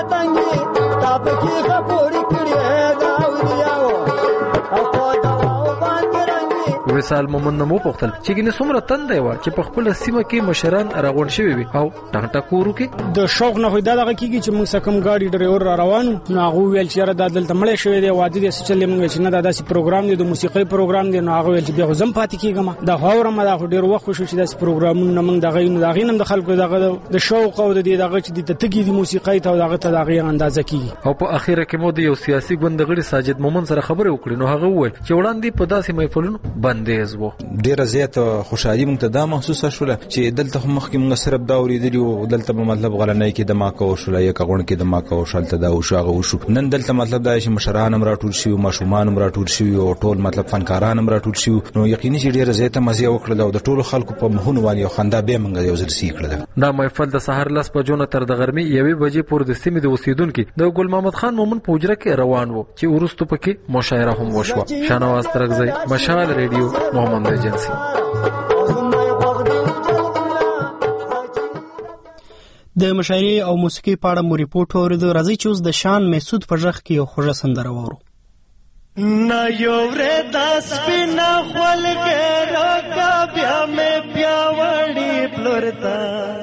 وصال مومند نمو پختل چې ګنې څومره تند دی چې په خپل سیمه کې مشران راغون شوی وي او ټکټکورو کې د شوق نه هدا دغه کیږي چې موږ سکم گاډي ډرایور را روانو نو هغه ویل چې را دلته مړ شوی دی واده دې چې موږ چې نه داسې پروګرام دی د موسیقي پروګرام دی نو هغه ویل چې به زم پاتې کیږم دا هاورم دا ډیر وخت شو چې داسې پروګرامونه موږ دغه نم د خلکو دغه د شوق او د دغه چې د تګي د موسیقي ته دغه ته دغه اندازه کیږي. او په اخیره کې مو د یو سیاسي ګوند غړي ساجد مومن سره خبرې وکړې نو هغه وویل چې وړاندې په داسې محفلونو بندیز وو. ډیره زیاته خوشحالي مونږ ته دا محسوسه شوله چې دلته مخکې مونږ صرف دا اوریدلی او دلته مطلب غلنۍ کې د ماکو شوله یا کغون کې د ماکو شالته دا او شاغه وشو. نن دلته مطلب دا چې مشران هم راټول شي او ماشومان هم راټول شي او ټول مطلب فنکاران هم راټول شي نو یقیني چې ډیره زیاته مزه وکړه او د ټولو خلکو په مهون باندې خندا به مونږ یو ځل سي کړل. دا محفل د سحر لاس په جون تر د غرمې 1 بجې پورې د سیمې د اوسیدونکو د ګل محمد خان مومن په حجره کې روان وو چې ورستو پکې مشاعره هم وشوه. شاهنواز ترکزی مشال ریډیو مومند ایجنسی. د مشاعرې او موسیقي په اړه مو ریپورت اوریدو. راځي چې اوس د شان مسعود په ژغ کې یو خوږه سندره واورو. نا یو ورې د سپینا خولګرو کا بیا مې پیاوړی پلورتا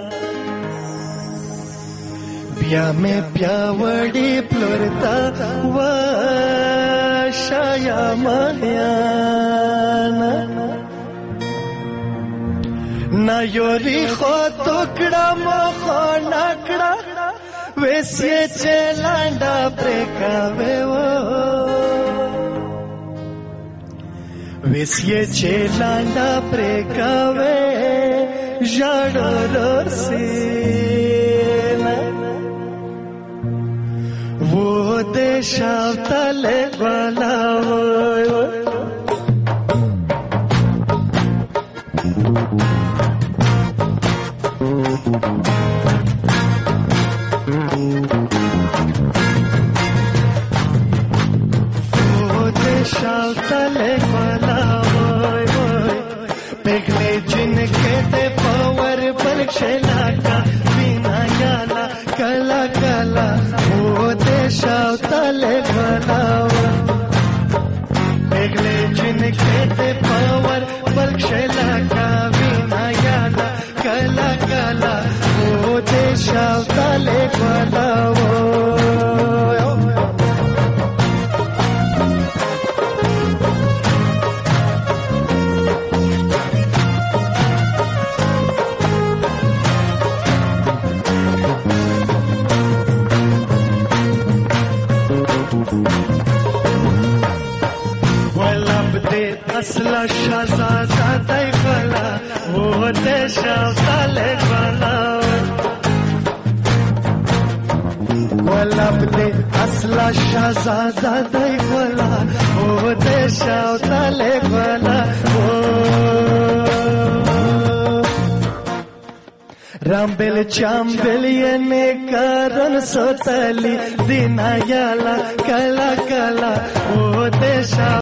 بیا مې پیاوړی پلورتا و شایا مهیانا نا یوري خو توکړه مخه نکړه وسې چلانډا پرکاوي وسې چلانډا پرکاوي ژړور سینا वो देशावतले वाला शावतले वाला पिघले जिनके ते पावर परीक्षेला का बिना याला कला कला वो देशावतले वाला पिघले जिनके ते पावर परीक्षेला का बिना याला कला कला वो देशावतले वाला असला शहजादा दैवला वो देशावतले वाला वलब दे असला शहजादा दैवला वो देशावतले वाला रामबेल चांबेल येने कारण सोतली दिना याला कला कला वो देशा